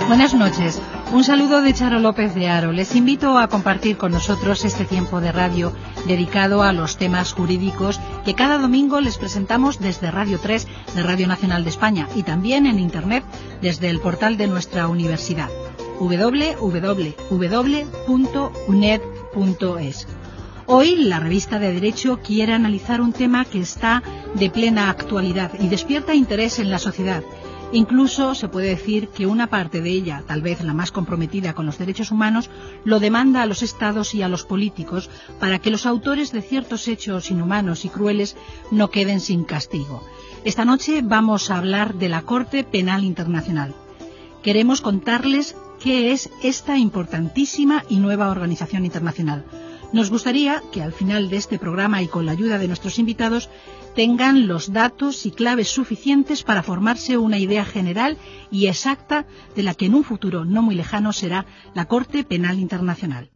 Buenas noches. Un saludo de Charo López de Haro. Les invito a compartir con nosotros este tiempo de radio dedicado a los temas jurídicos que cada domingo les presentamos desde Radio 3 de Radio Nacional de España y también en Internet desde el portal de nuestra universidad www.uned.es. Hoy la revista de Derecho quiere analizar un tema que está de plena actualidad y despierta interés en la sociedad. Incluso se puede decir que una parte de ella, tal vez la más comprometida con los derechos humanos, lo demanda a los Estados y a los políticos para que los autores de ciertos hechos inhumanos y crueles no queden sin castigo. Esta noche vamos a hablar de la Corte Penal Internacional. Queremos contarles qué es esta importantísima y nueva organización internacional. Nos gustaría que al final de este programa y con la ayuda de nuestros invitados tengan los datos y claves suficientes para formarse una idea general y exacta de la que en un futuro no muy lejano será la Corte Penal Internacional.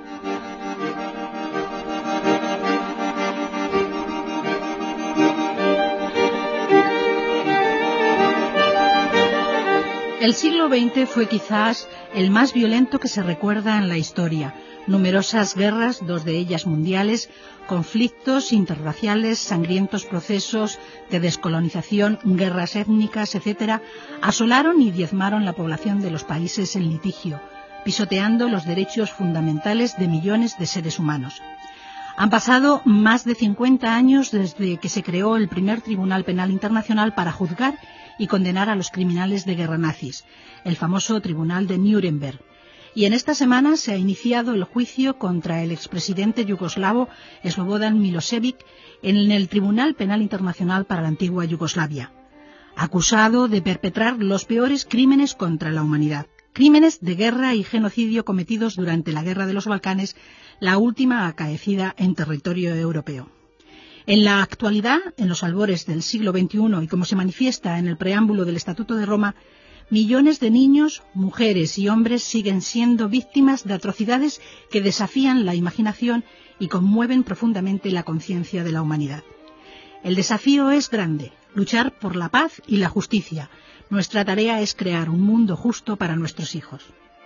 El siglo XX fue quizás el más violento que se recuerda en la historia. Numerosas guerras, dos de ellas mundiales, conflictos interraciales, sangrientos procesos de descolonización, guerras étnicas, etc., asolaron y diezmaron la población de los países en litigio, pisoteando los derechos fundamentales de millones de seres humanos. Han pasado más de 50 años desde que se creó el primer Tribunal Penal Internacional para juzgar y condenar a los criminales de guerra nazis, el famoso Tribunal de Nuremberg. Y en esta semana se ha iniciado el juicio contra el expresidente yugoslavo Slobodan Milošević en el Tribunal Penal Internacional para la antigua Yugoslavia, acusado de perpetrar los peores crímenes contra la humanidad, crímenes de guerra y genocidio cometidos durante la Guerra de los Balcanes, la última acaecida en territorio europeo. En la actualidad, en los albores del siglo XXI y como se manifiesta en el preámbulo del Estatuto de Roma, millones de niños, mujeres y hombres siguen siendo víctimas de atrocidades que desafían la imaginación y conmueven profundamente la conciencia de la humanidad. El desafío es grande, luchar por la paz y la justicia. Nuestra tarea es crear un mundo justo para nuestros hijos.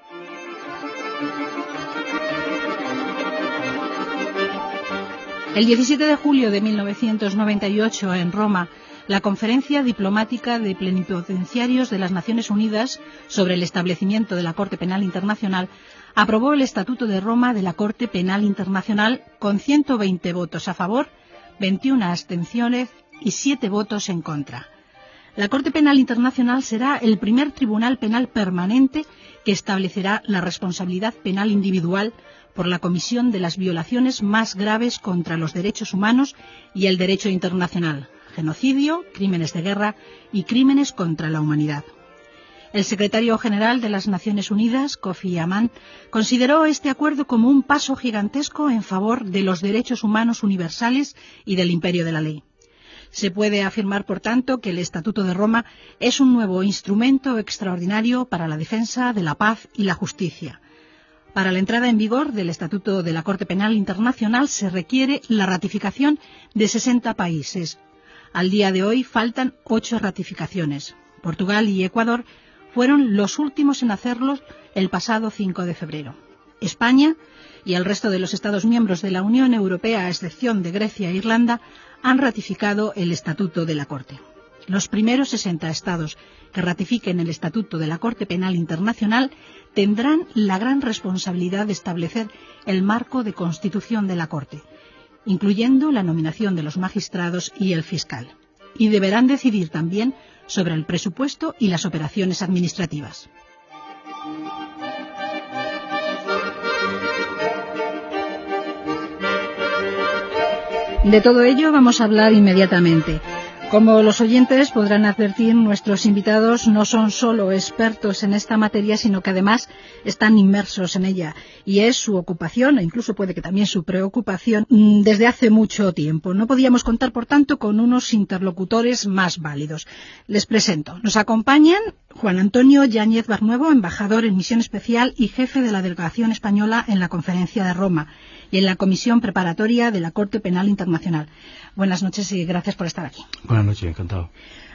El 17 de julio de 1998, en Roma, la Conferencia Diplomática de Plenipotenciarios de las Naciones Unidas sobre el establecimiento de la Corte Penal Internacional aprobó el Estatuto de Roma de la Corte Penal Internacional con 120 votos a favor, 21 abstenciones y 7 votos en contra. La Corte Penal Internacional será el primer tribunal penal permanente que establecerá la responsabilidad penal individual por la comisión de las violaciones más graves contra los derechos humanos y el derecho internacional: genocidio, crímenes de guerra y crímenes contra la humanidad. El secretario general de las Naciones Unidas, Kofi Annan, consideró este acuerdo como un paso gigantesco en favor de los derechos humanos universales y del imperio de la ley. Se puede afirmar, por tanto, que el Estatuto de Roma es un nuevo instrumento extraordinario para la defensa de la paz y la justicia. Para la entrada en vigor del Estatuto de la Corte Penal Internacional se requiere la ratificación de 60 países. Al día de hoy faltan 8 ratificaciones. Portugal y Ecuador fueron los últimos en hacerlo el pasado 5 de febrero. España y el resto de los Estados miembros de la Unión Europea, a excepción de Grecia e Irlanda, han ratificado el Estatuto de la Corte. Los primeros 60 Estados que ratifiquen el Estatuto de la Corte Penal Internacional tendrán la gran responsabilidad de establecer el marco de constitución de la Corte, incluyendo la nominación de los magistrados y el fiscal, y deberán decidir también sobre el presupuesto y las operaciones administrativas. De todo ello vamos a hablar inmediatamente. Como los oyentes podrán advertir, nuestros invitados no son solo expertos en esta materia, sino que además están inmersos en ella. Y es su ocupación, e incluso puede que también su preocupación, desde hace mucho tiempo. No podíamos contar, por tanto, con unos interlocutores más válidos. Les presento. Nos acompañan Juan Antonio Yáñez Barnuevo, embajador en misión especial y jefe de la delegación española en la Conferencia de Roma y en la Comisión Preparatoria de la Corte Penal Internacional. Buenas noches y gracias por estar aquí. Buenas noches, encantado.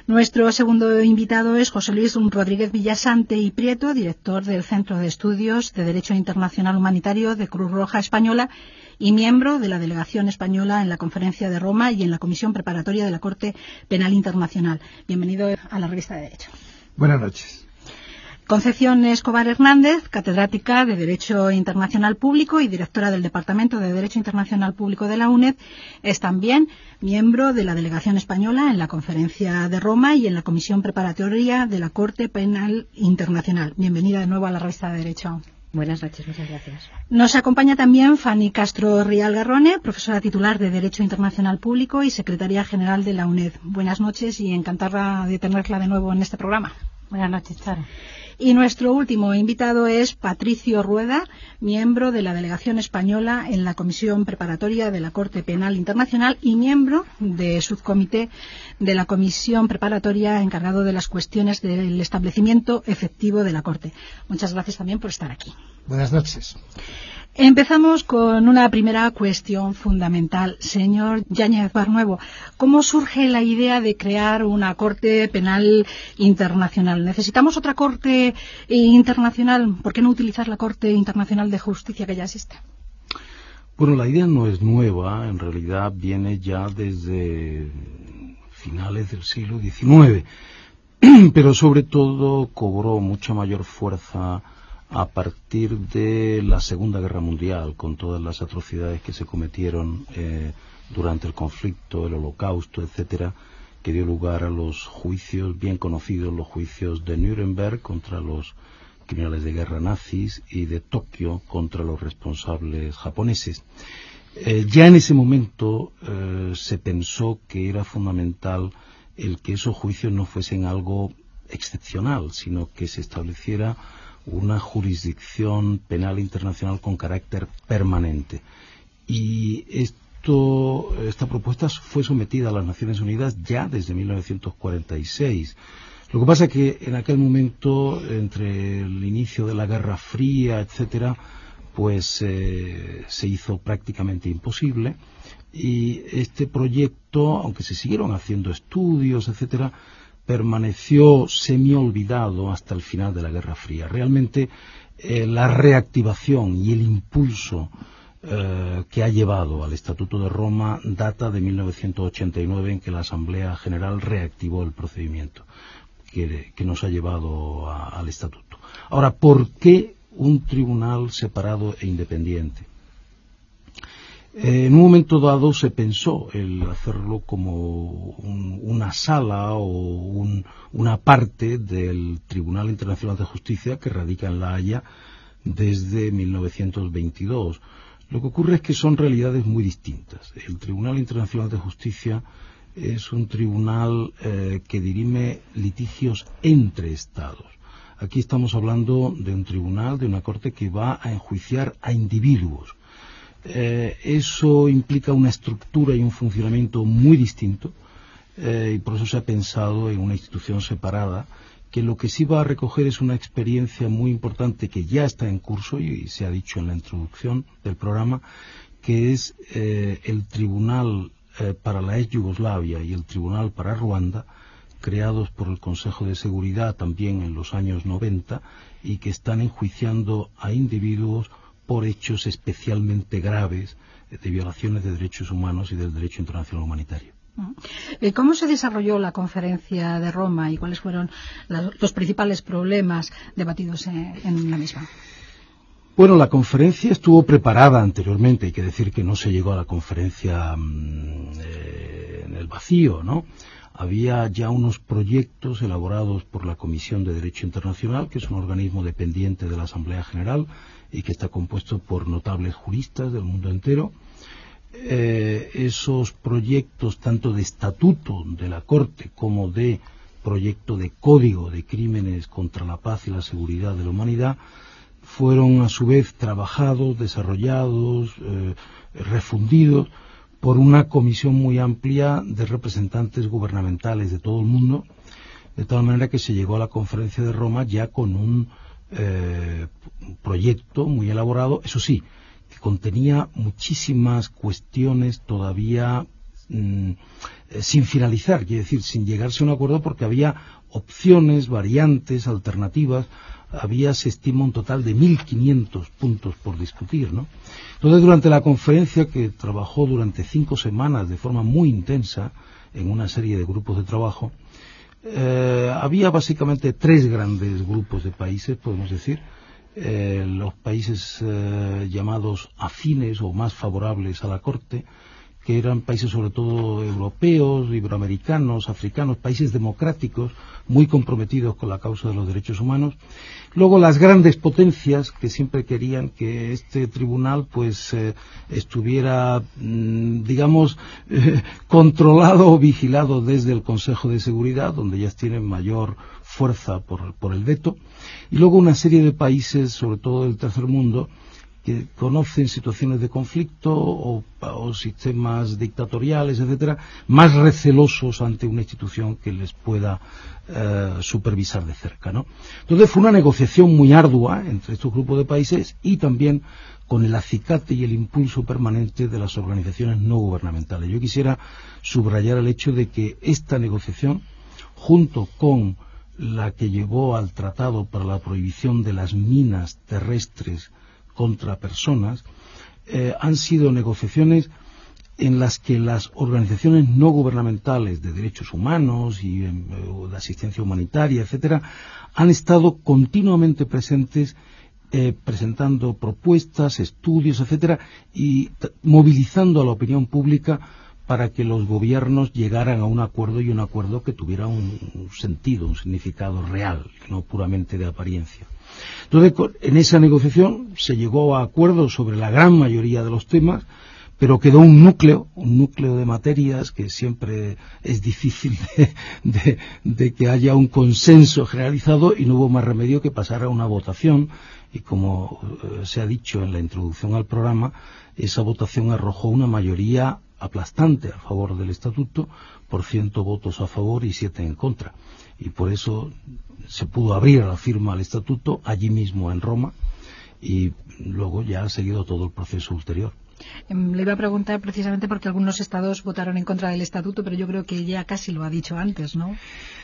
Nuestro segundo invitado es José Luis Rodríguez Villasante y Prieto, director del Centro de Estudios de Derecho Internacional Humanitario de Cruz Roja Española y miembro de la delegación española en la Conferencia de Roma y en la Comisión Preparatoria de la Corte Penal Internacional. Bienvenido a la Revista de Derecho. Buenas noches. Concepción Escobar Hernández, catedrática de Derecho Internacional Público y directora del Departamento de Derecho Internacional Público de la UNED, es también miembro de la delegación española en la Conferencia de Roma y en la Comisión Preparatoria de la Corte Penal Internacional. Bienvenida de nuevo a la Revista de Derecho. Buenas noches, muchas gracias. Nos acompaña también Fanny Castro Rial Garrone, profesora titular de Derecho Internacional Público y secretaria general de la UNED. Buenas noches y encantada de tenerla de nuevo en este programa. Buenas noches, Charo. Y nuestro último invitado es Patricio Rueda, miembro de la delegación española en la Comisión Preparatoria de la Corte Penal Internacional y miembro de subcomité de la Comisión Preparatoria encargado de las cuestiones del establecimiento efectivo de la Corte. Muchas gracias también por estar aquí. Buenas noches. Empezamos con una primera cuestión fundamental. Señor Yáñez Barnuevo, ¿cómo surge la idea de crear una Corte Penal Internacional? ¿Necesitamos otra Corte Internacional? ¿Por qué no utilizar la Corte Internacional de Justicia que ya existe? Bueno, la idea no es nueva, en realidad viene ya desde finales del siglo XIX, pero sobre todo cobró mucha mayor fuerza a partir de la Segunda Guerra Mundial, con todas las atrocidades que se cometieron durante el conflicto, el Holocausto, etcétera, que dio lugar a los juicios bien conocidos, los juicios de Nuremberg contra los criminales de guerra nazis y de Tokio contra los responsables japoneses. Ya en ese momento se pensó que era fundamental el que esos juicios no fuesen algo excepcional, sino que se estableciera una jurisdicción penal internacional con carácter permanente. Y esta propuesta fue sometida a las Naciones Unidas ya desde 1946. Lo que pasa es que en aquel momento, entre el inicio de la Guerra Fría, etcétera, pues se hizo prácticamente imposible. Y este proyecto, aunque se siguieron haciendo estudios, etcétera, permaneció semi-olvidado hasta el final de la Guerra Fría. Realmente la reactivación y el impulso que ha llevado al Estatuto de Roma data de 1989, en que la Asamblea General reactivó el procedimiento que nos ha llevado al Estatuto. Ahora, ¿por qué un tribunal separado e independiente? En un momento dado se pensó el hacerlo como una sala o una parte del Tribunal Internacional de Justicia que radica en La Haya desde 1922. Lo que ocurre es que son realidades muy distintas. El Tribunal Internacional de Justicia es un tribunal que dirime litigios entre Estados. Aquí estamos hablando de un tribunal, de una corte que va a enjuiciar a individuos. Eso implica una estructura y un funcionamiento muy distinto, y por eso se ha pensado en una institución separada que lo que sí va a recoger es una experiencia muy importante que ya está en curso y se ha dicho en la introducción del programa, que es el Tribunal para la ex Yugoslavia y el Tribunal para Ruanda, creados por el Consejo de Seguridad también en los años 90 y que están enjuiciando a individuos por hechos especialmente graves de violaciones de derechos humanos y del derecho internacional humanitario. ¿Cómo se desarrolló la Conferencia de Roma y cuáles fueron los principales problemas debatidos en la misma? Bueno, la conferencia estuvo preparada anteriormente, hay que decir que no se llegó a la conferencia en el vacío, ¿no? Había ya unos proyectos elaborados por la Comisión de Derecho Internacional, que es un organismo dependiente de la Asamblea General y que está compuesto por notables juristas del mundo entero. Esos proyectos, tanto de estatuto de la Corte como de proyecto de código de crímenes contra la paz y la seguridad de la humanidad, fueron a su vez trabajados, desarrollados, refundidos por una comisión muy amplia de representantes gubernamentales de todo el mundo, de tal manera que se llegó a la Conferencia de Roma ya con un proyecto muy elaborado, eso sí, que contenía muchísimas cuestiones todavía sin finalizar, quiere decir, sin llegarse a un acuerdo, porque había opciones, variantes, alternativas. Había, se estima, un total de 1.500 puntos por discutir, ¿no? Entonces, durante la conferencia, que trabajó durante 5 semanas de forma muy intensa en una serie de grupos de trabajo, había básicamente 3 grandes grupos de países, podemos decir. Los países llamados afines o más favorables a la Corte, que eran países sobre todo europeos, iberoamericanos, africanos, países democráticos, muy comprometidos con la causa de los derechos humanos. Luego las grandes potencias, que siempre querían que este tribunal pues estuviera, digamos, controlado o vigilado desde el Consejo de Seguridad, donde ellas tienen mayor fuerza por el veto. Y luego una serie de países, sobre todo del tercer mundo, que conocen situaciones de conflicto o sistemas dictatoriales, etcétera, más recelosos ante una institución que les pueda supervisar de cerca, ¿no? Entonces fue una negociación muy ardua entre estos grupos de países y también con el acicate y el impulso permanente de las organizaciones no gubernamentales. Yo quisiera subrayar el hecho de que esta negociación, junto con la que llevó al Tratado para la Prohibición de las Minas Terrestres contra Personas, han sido negociaciones en las que las organizaciones no gubernamentales de derechos humanos y de asistencia humanitaria, etcétera, han estado continuamente presentes, presentando propuestas, estudios, etcétera, y movilizando a la opinión pública para que los gobiernos llegaran a un acuerdo, y un acuerdo que tuviera un sentido, un significado real, no puramente de apariencia. Entonces, en esa negociación se llegó a acuerdos sobre la gran mayoría de los temas, pero quedó un núcleo de materias que siempre es difícil de que haya un consenso generalizado, y no hubo más remedio que pasar a una votación. Y como se ha dicho en la introducción al programa, esa votación arrojó una mayoría aplastante a favor del estatuto, por 100 votos a favor y 7 en contra. Y por eso se pudo abrir la firma al estatuto allí mismo en Roma, y luego ya ha seguido todo el proceso ulterior. Le iba a preguntar precisamente porque algunos estados votaron en contra del estatuto, pero yo creo que ya casi lo ha dicho antes, ¿no?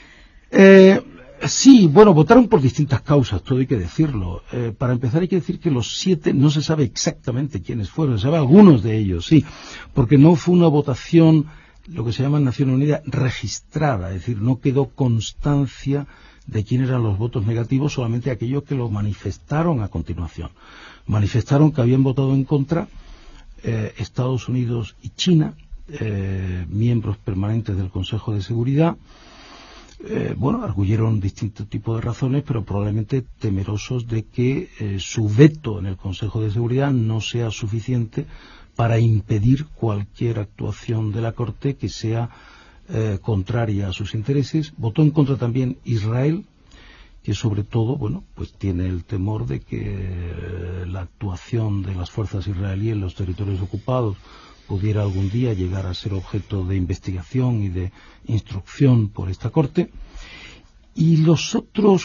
Sí, bueno, votaron por distintas causas, todo hay que decirlo. Para empezar hay que decir que los 7 no se sabe exactamente quiénes fueron, se sabe algunos de ellos, sí, porque no fue una votación, lo que se llama en Naciones Unidas, registrada, es decir, no quedó constancia de quién eran los votos negativos, solamente aquellos que lo manifestaron a continuación. Manifestaron que habían votado en contra Estados Unidos y China, miembros permanentes del Consejo de Seguridad. Arguyeron distintos tipos de razones, pero probablemente temerosos de que su veto en el Consejo de Seguridad no sea suficiente para impedir cualquier actuación de la Corte que sea contraria a sus intereses. Votó en contra también Israel, que sobre todo, pues tiene el temor de que la actuación de las fuerzas israelíes en los territorios ocupados pudiera algún día llegar a ser objeto de investigación y de instrucción por esta Corte. Y los otros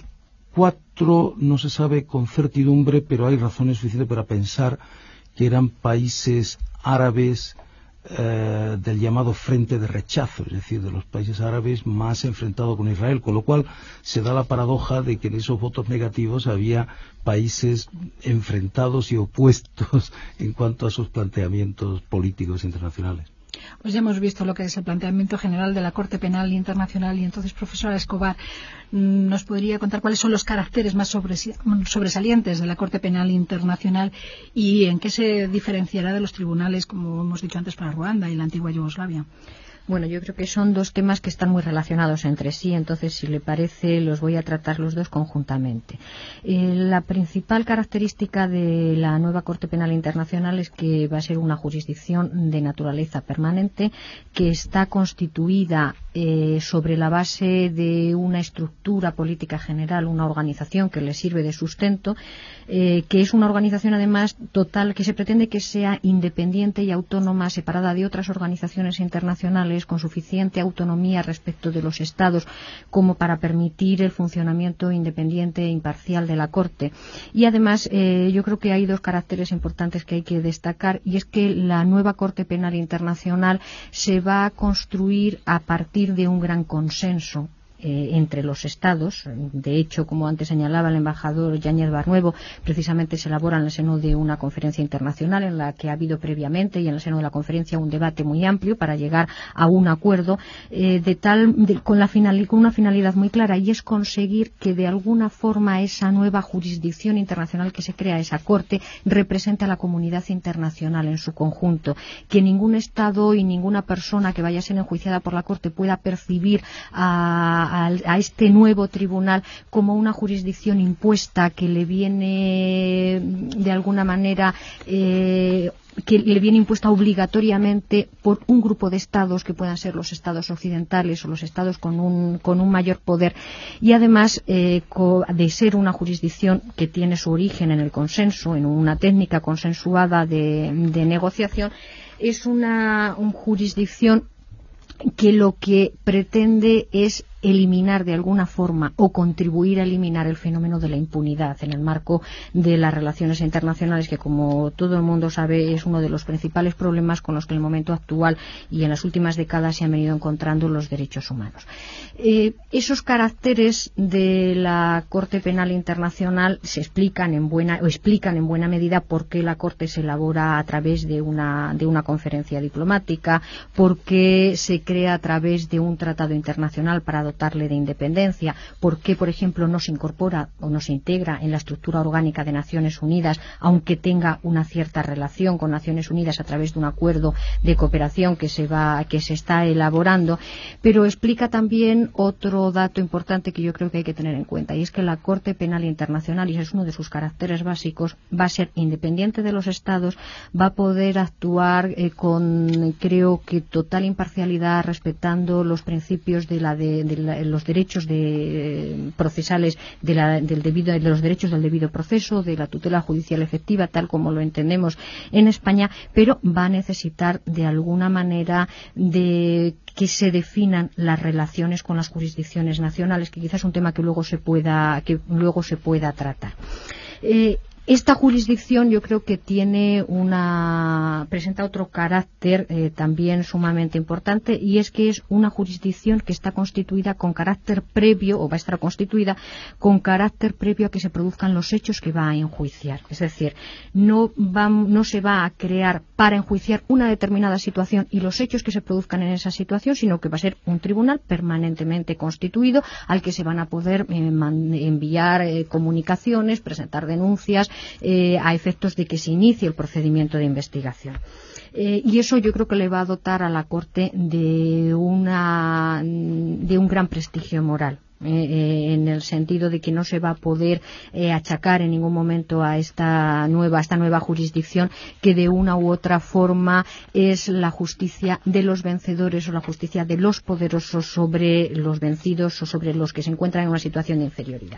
4 no se sabe con certidumbre, pero hay razones suficientes para pensar que eran países árabes del llamado frente de rechazo, es decir, de los países árabes más enfrentados con Israel, con lo cual se da la paradoja de que en esos votos negativos había países enfrentados y opuestos en cuanto a sus planteamientos políticos internacionales. Pues ya hemos visto lo que es el planteamiento general de la Corte Penal Internacional, y entonces, profesora Escobar, ¿nos podría contar cuáles son los caracteres más sobresalientes de la Corte Penal Internacional y en qué se diferenciará de los tribunales, como hemos dicho antes, para Ruanda y la antigua Yugoslavia? Bueno, yo creo que son 2 temas que están muy relacionados entre sí, entonces, si le parece, los voy a tratar los 2 conjuntamente. La principal característica de la nueva Corte Penal Internacional es que va a ser una jurisdicción de naturaleza permanente, que está constituida sobre la base de una estructura política general, una organización que le sirve de sustento, que es una organización además total, que se pretende que sea independiente y autónoma, separada de otras organizaciones internacionales, nacionales con suficiente autonomía respecto de los Estados como para permitir el funcionamiento independiente e imparcial de la Corte. Y además yo creo que hay dos caracteres importantes que hay que destacar, y es que la nueva Corte Penal Internacional se va a construir a partir de un gran consenso entre los Estados. De hecho, como antes señalaba el embajador Yáñez Barnuevo, precisamente se elabora en el seno de una conferencia internacional en la que ha habido previamente, y en el seno de la conferencia, un debate muy amplio para llegar a un acuerdo con una finalidad muy clara, y es conseguir que de alguna forma esa nueva jurisdicción internacional que se crea, esa Corte, represente a la comunidad internacional en su conjunto, que ningún Estado y ninguna persona que vaya a ser enjuiciada por la Corte pueda percibir a este nuevo tribunal como una jurisdicción impuesta que le viene de alguna manera que le viene impuesta obligatoriamente por un grupo de estados que puedan ser los estados occidentales o los estados con un mayor poder, y además de ser una jurisdicción que tiene su origen en el consenso, en una técnica consensuada de negociación, es una jurisdicción que lo que pretende es eliminar de alguna forma o contribuir a eliminar el fenómeno de la impunidad en el marco de las relaciones internacionales, que, como todo el mundo sabe, es uno de los principales problemas con los que en el momento actual y en las últimas décadas se han venido encontrando los derechos humanos. Esos caracteres de la Corte Penal Internacional se explican en buena medida por qué la Corte se elabora a través de una conferencia diplomática, por qué se crea a través de un tratado internacional para dotarle de independencia, por qué, por ejemplo, no se incorpora o no se integra en la estructura orgánica de Naciones Unidas, aunque tenga una cierta relación con Naciones Unidas a través de un acuerdo de cooperación que se está elaborando. Pero explica también otro dato importante que yo creo que hay que tener en cuenta, y es que la Corte Penal Internacional, y es uno de sus caracteres básicos, va a ser independiente de los Estados, va a poder actuar con, creo que, total imparcialidad, respetando los principios de los derechos procesales, de los derechos del debido proceso, de la tutela judicial efectiva, tal como lo entendemos en España, pero va a necesitar de alguna manera de que se definan las relaciones con las jurisdicciones nacionales, que quizás es un tema que luego se pueda tratar. Esta jurisdicción yo creo que presenta otro carácter también sumamente importante, y es que es una jurisdicción que está constituida con carácter previo, o va a estar constituida con carácter previo a que se produzcan los hechos que va a enjuiciar. Es decir, no se va a crear para enjuiciar una determinada situación y los hechos que se produzcan en esa situación, sino que va a ser un tribunal permanentemente constituido al que se van a poder enviar comunicaciones, presentar denuncias, a efectos de que se inicie el procedimiento de investigación. Y eso yo creo que le va a dotar a la Corte de un gran prestigio moral, en el sentido de que no se va a poder achacar en ningún momento a esta nueva jurisdicción que de una u otra forma es la justicia de los vencedores o la justicia de los poderosos sobre los vencidos o sobre los que se encuentran en una situación de inferioridad.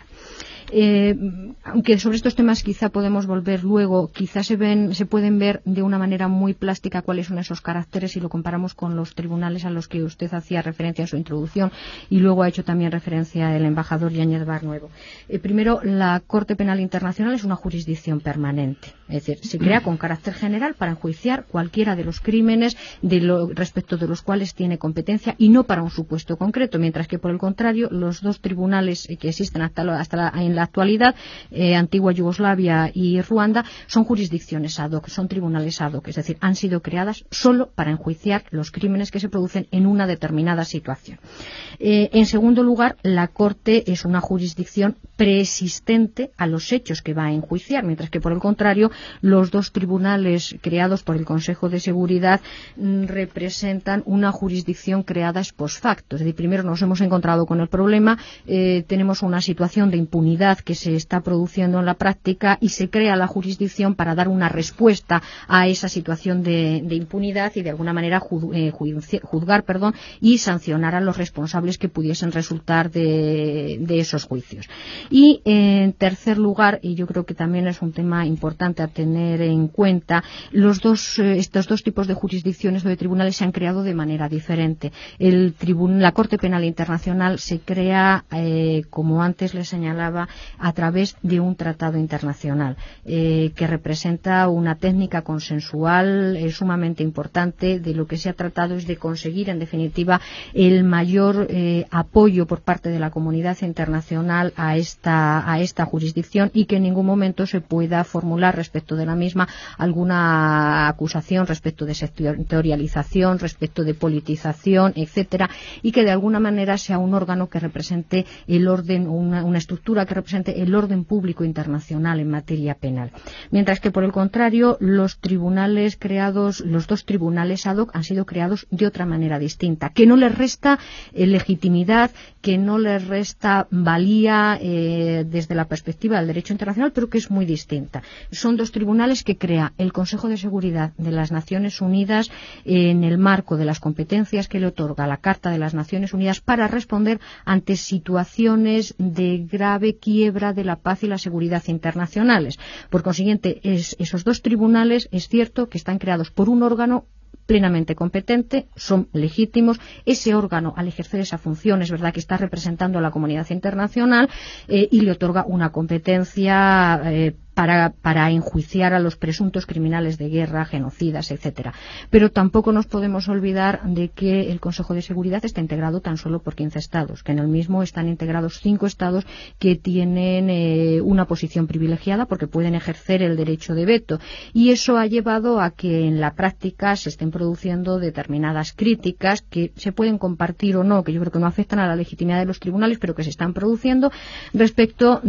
Aunque sobre estos temas quizá podemos volver luego, quizá se pueden ver de una manera muy plástica cuáles son esos caracteres si lo comparamos con los tribunales a los que usted hacía referencia en su introducción, y luego ha hecho también referencia el embajador Yáñez Barnuevo. Primero, la Corte Penal Internacional es una jurisdicción permanente, es decir, se crea con carácter general para enjuiciar cualquiera de los crímenes respecto de los cuales tiene competencia, y no para un supuesto concreto, mientras que, por el contrario, los dos tribunales que existen en la actualidad, antigua Yugoslavia y Ruanda, son jurisdicciones ad hoc, son tribunales ad hoc, es decir, han sido creadas solo para enjuiciar los crímenes que se producen en una determinada situación. En segundo lugar, la Corte es una jurisdicción preexistente a los hechos que va a enjuiciar, mientras que, por el contrario, los dos tribunales creados por el Consejo de Seguridad representan una jurisdicción creada ex post facto. Es decir, primero nos hemos encontrado con el problema, tenemos una situación de impunidad que se está produciendo en la práctica, y se crea la jurisdicción para dar una respuesta a esa situación de impunidad y de alguna manera juzgar y sancionar a los responsables que pudiesen resultar de de esos juicios. Y en tercer lugar, y yo creo que también es un tema importante a tener en cuenta, estos dos tipos de jurisdicciones o de tribunales se han creado de manera diferente. La Corte Penal Internacional se crea, como antes les señalaba, a través de un tratado internacional que representa una técnica consensual sumamente importante. De lo que se ha tratado es de conseguir, en definitiva, el mayor apoyo por parte de la comunidad internacional a esta jurisdicción, y que en ningún momento se pueda formular respecto de la misma alguna acusación respecto de sectorialización, respecto de politización, etcétera, y que de alguna manera sea un órgano que represente el orden, una estructura que represente el orden público internacional en materia penal. Mientras que, por el contrario, los dos tribunales ad hoc han sido creados de otra manera distinta, que no les resta legitimidad, que no les resta valía desde la perspectiva del derecho internacional, pero que es muy distinta. Son dos tribunales que crea el Consejo de Seguridad de las Naciones Unidas en el marco de las competencias que le otorga la Carta de las Naciones Unidas para responder ante situaciones de grave quiebra de la paz y la seguridad internacionales. Por consiguiente, esos dos tribunales es cierto que están creados por un órgano plenamente competente, son legítimos. Ese órgano, al ejercer esa función, es verdad que está representando a la comunidad internacional y le otorga una competencia para enjuiciar a los presuntos criminales de guerra, genocidas, etcétera. Pero tampoco nos podemos olvidar de que el Consejo de Seguridad está integrado tan solo por 15 Estados, que en el mismo están integrados 5 Estados que tienen una posición privilegiada porque pueden ejercer el derecho de veto, y eso ha llevado a que en la práctica se estén produciendo determinadas críticas que se pueden compartir o no, que yo creo que no afectan a la legitimidad de los tribunales, pero que se están produciendo respecto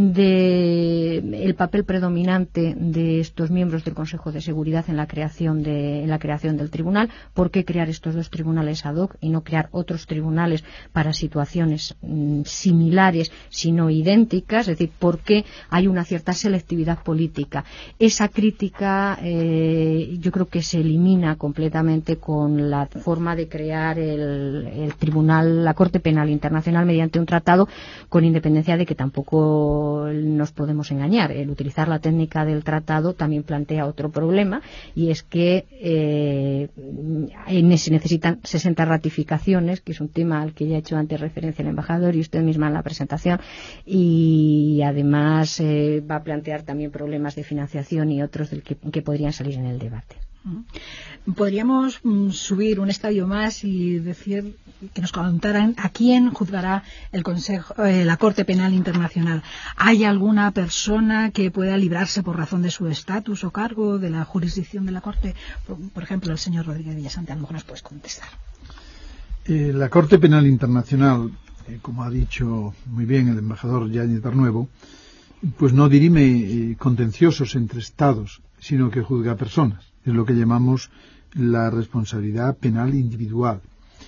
del papel predominante de estos miembros del Consejo de Seguridad en la creación del tribunal. ¿Por qué crear estos dos tribunales ad hoc y no crear otros tribunales para situaciones similares sino idénticas? Es decir, ¿por qué hay una cierta selectividad política? Esa crítica yo creo que se elimina completamente con la forma de crear el tribunal, la Corte Penal Internacional, mediante un tratado, con independencia de que tampoco nos podemos engañar. El utilizar la técnica del tratado también plantea otro problema, y es que se necesitan 60 ratificaciones, que es un tema al que ya ha hecho antes referencia el embajador y usted misma en la presentación, y además va a plantear también problemas de financiación y otros que podrían salir en el debate. Podríamos subir un estadio más y decir que nos contaran a quién juzgará la Corte Penal Internacional. ¿Hay alguna persona que pueda librarse por razón de su estatus o cargo de la jurisdicción de la Corte? Por ejemplo, el señor Rodríguez Villasante, a lo mejor nos puedes contestar. La Corte Penal Internacional, como ha dicho muy bien el embajador Yáñez Barnuevo, pues no dirime contenciosos entre estados, sino que juzga personas. Es lo que llamamos la responsabilidad penal individual.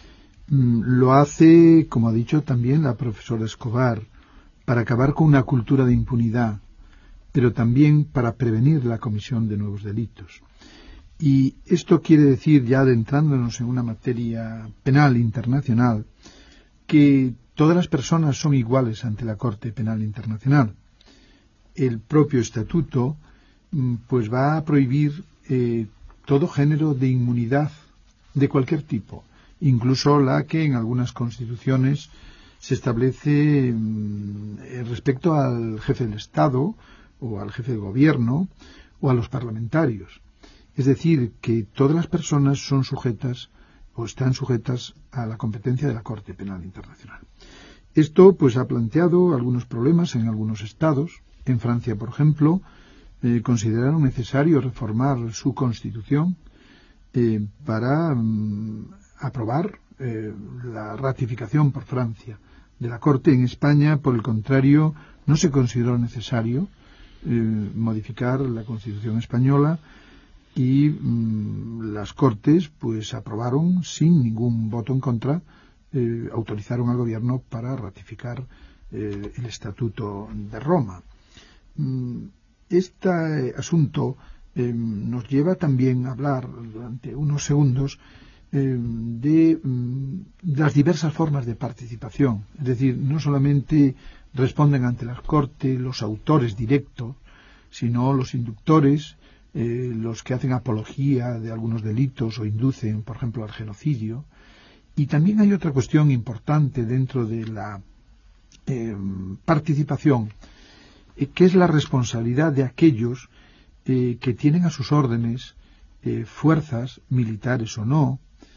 Lo hace, como ha dicho también la profesora Escobar, para acabar con una cultura de impunidad, pero también para prevenir la comisión de nuevos delitos. Y esto quiere decir, ya adentrándonos en una materia penal internacional, que todas las personas son iguales ante la Corte Penal Internacional. El propio estatuto pues va a prohibir todo género de inmunidad de cualquier tipo, incluso la que en algunas constituciones se establece respecto al jefe del Estado o al jefe de gobierno o a los parlamentarios. Es decir, que todas las personas son sujetas o están sujetas a la competencia de la Corte Penal Internacional. Esto pues ha planteado algunos problemas en algunos estados. En Francia, por ejemplo, consideraron necesario reformar su constitución para aprobar la ratificación por Francia de la Corte. En España, por el contrario, no se consideró necesario modificar la Constitución española y las Cortes pues aprobaron sin ningún voto en contra, autorizaron al Gobierno para ratificar el Estatuto de Roma. Este asunto nos lleva también a hablar durante unos segundos de las diversas formas de participación. Es decir, no solamente responden ante la Corte los autores directos, sino los inductores, los que hacen apología de algunos delitos o inducen, por ejemplo, al genocidio. Y también hay otra cuestión importante dentro de la participación, que es la responsabilidad de aquellos que tienen a sus órdenes fuerzas militares o no,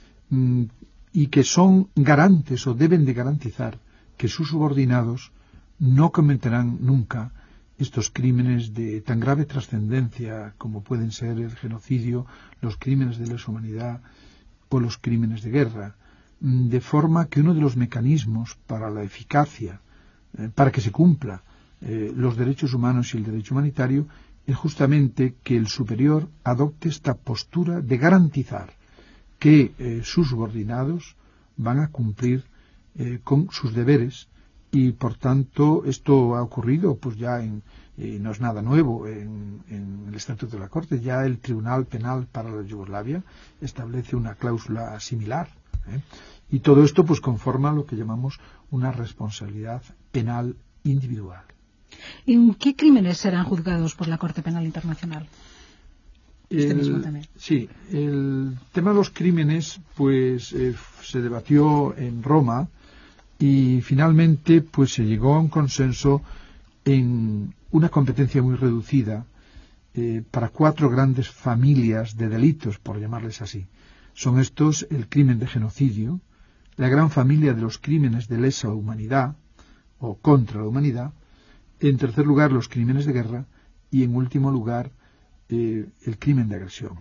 y que son garantes o deben de garantizar que sus subordinados no cometerán nunca estos crímenes de tan grave trascendencia como pueden ser el genocidio, los crímenes de lesa humanidad o los crímenes de guerra, de forma que uno de los mecanismos para la eficacia, para que se cumpla los derechos humanos y el derecho humanitario, es justamente que el superior adopte esta postura de garantizar que sus subordinados van a cumplir con sus deberes, y por tanto esto ha ocurrido pues ya no es nada nuevo en el Estatuto de la Corte. Ya el Tribunal Penal para la Yugoslavia establece una cláusula similar, y todo esto pues conforma lo que llamamos una responsabilidad penal individual. ¿En qué crímenes serán juzgados por la Corte Penal Internacional? Mismo también. Sí, el tema de los crímenes pues se debatió en Roma y finalmente pues se llegó a un consenso en una competencia muy reducida para 4 grandes familias de delitos, por llamarles así. Son estos el crimen de genocidio, la gran familia de los crímenes de lesa humanidad o contra la humanidad, en tercer lugar los crímenes de guerra y en último lugar el crimen de agresión.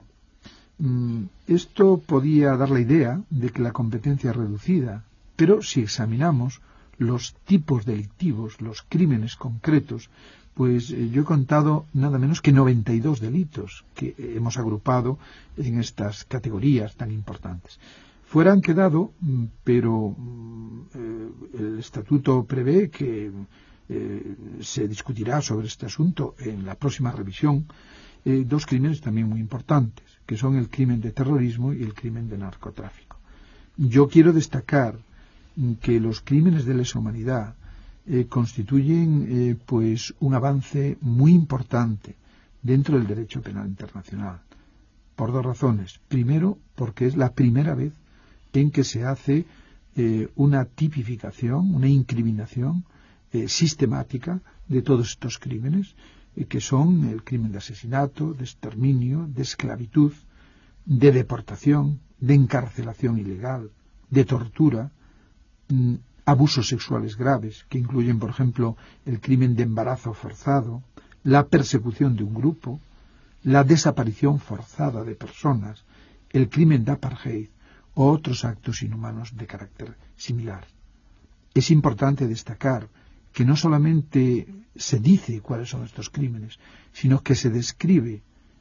Esto podía dar la idea de que la competencia es reducida, pero si examinamos los tipos delictivos, los crímenes concretos, pues yo he contado nada menos que 92 delitos que hemos agrupado en estas categorías tan importantes. Fuera han quedado, pero el Estatuto prevé que se discutirá sobre este asunto en la próxima revisión, 2 crímenes también muy importantes, que son el crimen de terrorismo y el crimen de narcotráfico. Yo quiero destacar que los crímenes de lesa humanidad constituyen pues un avance muy importante dentro del derecho penal internacional, por 2 razones. Primero, porque es la primera vez en que se hace una tipificación, una incriminación sistemática de todos estos crímenes, que son el crimen de asesinato, de exterminio, de esclavitud, de deportación, de encarcelación ilegal, de tortura, abusos sexuales graves, que incluyen, por ejemplo, el crimen de embarazo forzado, la persecución de un grupo, la desaparición forzada de personas, el crimen de apartheid o otros actos inhumanos de carácter similar. Es importante destacar que no solamente se dice cuáles son estos crímenes, sino que se describe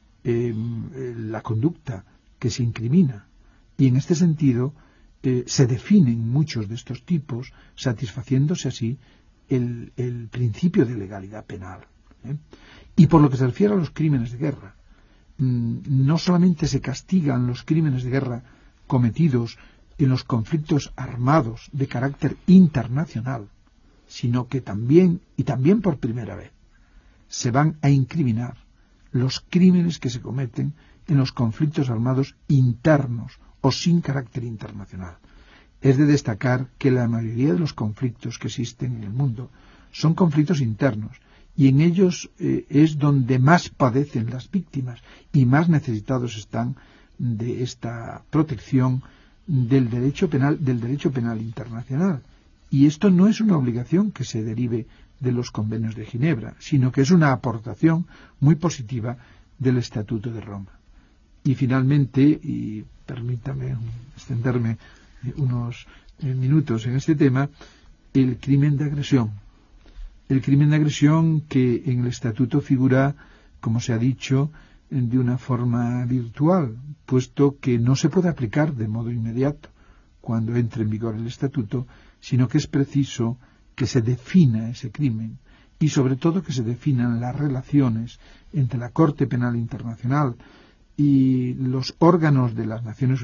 la conducta que se incrimina, y en este sentido se definen muchos de estos tipos, satisfaciéndose así el principio de legalidad penal. Y por lo que se refiere a los crímenes de guerra, no solamente se castigan los crímenes de guerra cometidos en los conflictos armados de carácter internacional, sino que también, y también por primera vez, se van a incriminar los crímenes que se cometen en los conflictos armados internos o sin carácter internacional. Es de destacar que la mayoría de los conflictos que existen en el mundo son conflictos internos, y en ellos es donde más padecen las víctimas y más necesitados están de esta protección del derecho penal internacional. Y esto no es una obligación que se derive de los convenios de Ginebra, sino que es una aportación muy positiva del Estatuto de Roma. Y finalmente, y permítame extenderme unos minutos en este tema, el crimen de agresión. El crimen de agresión que en el Estatuto figura, como se ha dicho, de una forma virtual, puesto que no se puede aplicar de modo inmediato cuando entre en vigor el Estatuto, sino que es preciso que se defina ese crimen y sobre todo que se definan las relaciones entre la Corte Penal Internacional y los órganos de las Naciones Unidas,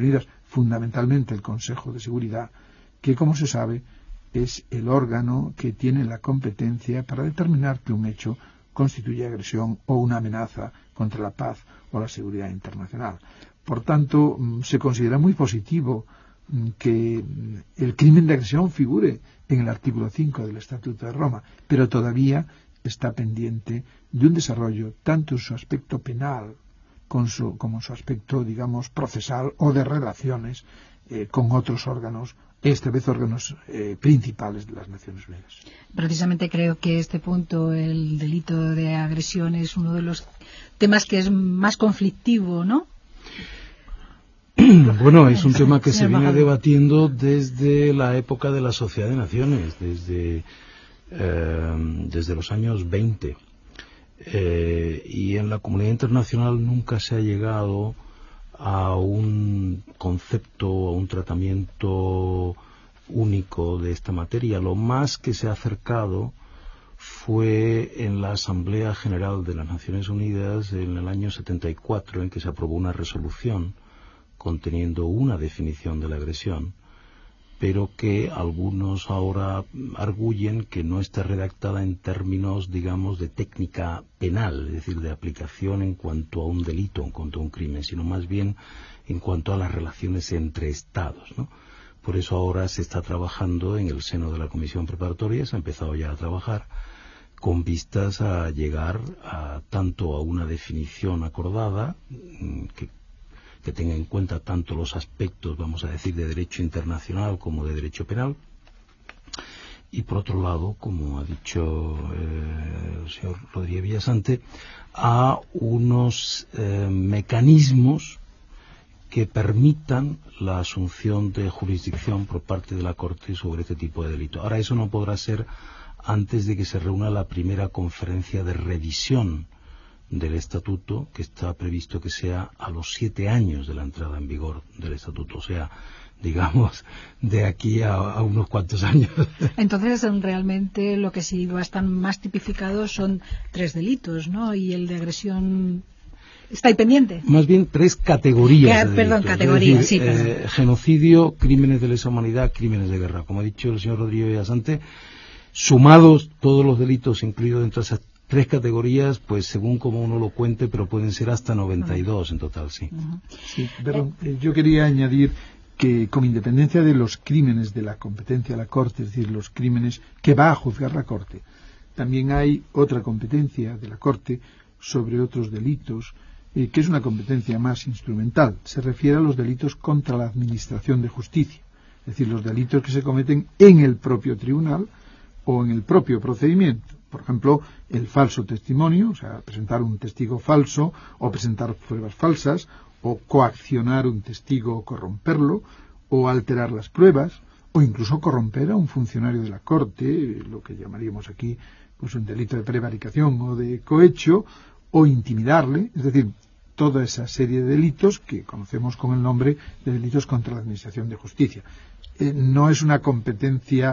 fundamentalmente el Consejo de Seguridad, que, como se sabe, es el órgano que tiene la competencia para determinar que un hecho constituye agresión o una amenaza contra la paz o la seguridad internacional. Por tanto, se considera muy positivo que el crimen de agresión figure en el artículo 5 del Estatuto de Roma, pero todavía está pendiente de un desarrollo tanto en su aspecto penal como en su aspecto, digamos, procesal o de relaciones con otros órganos, esta vez órganos principales de las Naciones Unidas. Precisamente creo que este punto, el delito de agresión, es uno de los temas que es más conflictivo, ¿no? Bueno, es un tema que se viene debatiendo desde la época de la Sociedad de Naciones, desde los años 20. Y en la comunidad internacional nunca se ha llegado a un concepto, a un tratamiento único de esta materia. Lo más que se ha acercado fue en la Asamblea General de las Naciones Unidas en el año 74, en que se aprobó una resolución conteniendo una definición de la agresión, pero que algunos ahora arguyen que no está redactada en términos, digamos, de técnica penal, es decir, de aplicación en cuanto a un delito, en cuanto a un crimen, sino más bien en cuanto a las relaciones entre Estados, ¿no? Por eso ahora se está trabajando en el seno de la Comisión Preparatoria, se ha empezado ya a trabajar con vistas a llegar tanto a una definición acordada que tenga en cuenta tanto los aspectos, vamos a decir, de derecho internacional como de derecho penal, y por otro lado, como ha dicho el señor Rodríguez Villasante, a unos mecanismos que permitan la asunción de jurisdicción por parte de la Corte sobre este tipo de delito. Ahora, eso no podrá ser antes de que se reúna la primera conferencia de revisión del Estatuto, que está previsto que sea a los 7 años de la entrada en vigor del Estatuto, o sea, digamos, de aquí a unos cuantos años. Entonces, realmente lo que sí va a estar más tipificado son 3 delitos, ¿no? Y el de agresión está ahí pendiente. Más bien 3 categorías. Categorías, sí. Genocidio, crímenes de lesa humanidad, crímenes de guerra. Como ha dicho el señor Rodríguez Villasante, sumados todos los delitos incluidos dentro de esas 3 categorías, pues según como uno lo cuente, pero pueden ser hasta 92 en total, sí. Sí, pero yo quería añadir que, con independencia de los crímenes de la competencia de la Corte, es decir, los crímenes que va a juzgar la Corte, también hay otra competencia de la Corte sobre otros delitos, que es una competencia más instrumental. Se refiere a los delitos contra la administración de justicia, es decir, los delitos que se cometen en el propio tribunal o en el propio procedimiento. Por ejemplo, el falso testimonio, o sea, presentar un testigo falso o presentar pruebas falsas, o coaccionar un testigo o corromperlo, o alterar las pruebas, o incluso corromper a un funcionario de la Corte, lo que llamaríamos aquí pues un delito de prevaricación o de cohecho, o intimidarle, es decir, toda esa serie de delitos que conocemos con el nombre de delitos contra la Administración de Justicia. No es una competencia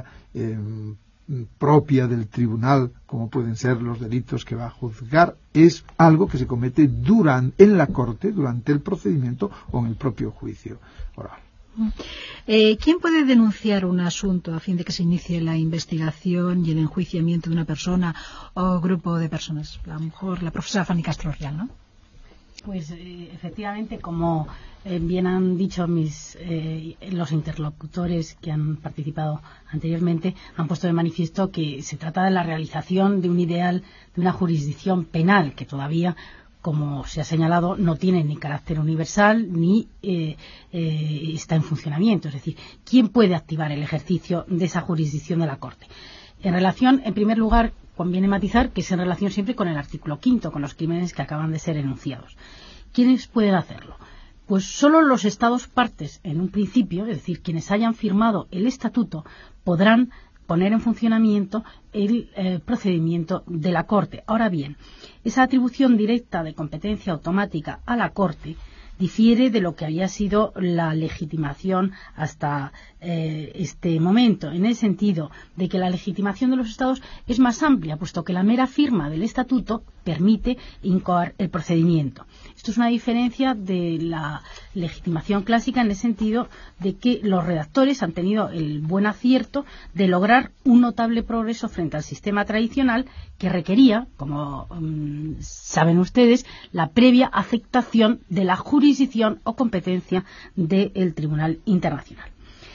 propia del tribunal, como pueden ser los delitos que va a juzgar, es algo que se comete en la Corte, durante el procedimiento o en el propio juicio oral. ¿Quién puede denunciar un asunto a fin de que se inicie la investigación y el enjuiciamiento de una persona o grupo de personas? A lo mejor la profesora Fanny Castro Real, ¿no? Pues efectivamente, como bien han dicho los interlocutores que han participado anteriormente, han puesto de manifiesto que se trata de la realización de un ideal de una jurisdicción penal que todavía, como se ha señalado, no tiene ni carácter universal ni está en funcionamiento. Es decir, ¿quién puede activar el ejercicio de esa jurisdicción de la Corte? En primer lugar, conviene matizar que es en relación siempre con el artículo 5, con los crímenes que acaban de ser enunciados. ¿Quiénes pueden hacerlo? Pues solo los Estados partes, en un principio, es decir, quienes hayan firmado el Estatuto, podrán poner en funcionamiento el procedimiento de la Corte. Ahora bien, esa atribución directa de competencia automática a la Corte difiere de lo que había sido la legitimación hasta este momento, en el sentido de que la legitimación de los Estados es más amplia, puesto que la mera firma del Estatuto permite incoar el procedimiento. Esto es una diferencia de la legitimación clásica en el sentido de que los redactores han tenido el buen acierto de lograr un notable progreso frente al sistema tradicional que requería, como saben ustedes, la previa aceptación de la jurisdicción o competencia del Tribunal Internacional.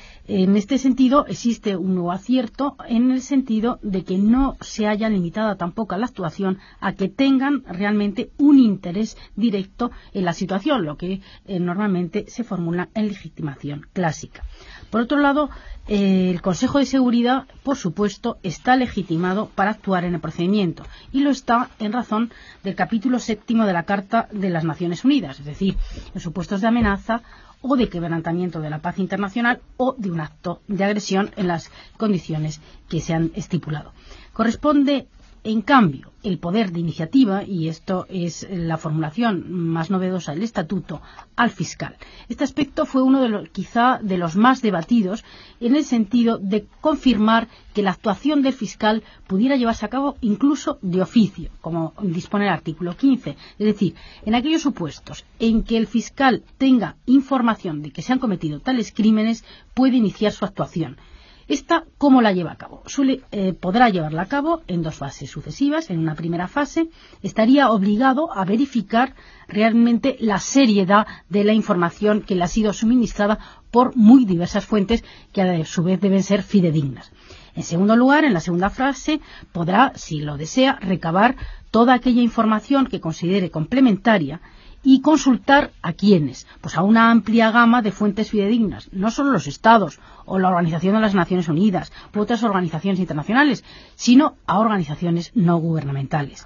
En este sentido, existe un nuevo acierto en el sentido de que no se haya limitado tampoco a la actuación a que tengan realmente un interés directo en la situación, lo que normalmente se formula en legitimación clásica. Por otro lado, el Consejo de Seguridad, por supuesto, está legitimado para actuar en el procedimiento y lo está en razón del capítulo 7 de la Carta de las Naciones Unidas, es decir, en supuestos de amenaza o de quebrantamiento de la paz internacional o de un acto de agresión en las condiciones que se han estipulado. Corresponde, en cambio, el poder de iniciativa, y esto es la formulación más novedosa del Estatuto, al fiscal. Este aspecto fue uno quizá de los más debatidos en el sentido de confirmar que la actuación del fiscal pudiera llevarse a cabo incluso de oficio, como dispone el artículo 15. Es decir, en aquellos supuestos en que el fiscal tenga información de que se han cometido tales crímenes, puede iniciar su actuación. ¿Esta cómo la lleva a cabo? Podrá llevarla a cabo en dos fases sucesivas. En una primera fase estaría obligado a verificar realmente la seriedad de la información que le ha sido suministrada por muy diversas fuentes que a su vez deben ser fidedignas. En segundo lugar, en la segunda fase, podrá, si lo desea, recabar toda aquella información que considere complementaria y consultar a quiénes, pues a una amplia gama de fuentes fidedignas, no solo los Estados o la Organización de las Naciones Unidas u otras organizaciones internacionales, sino a organizaciones no gubernamentales,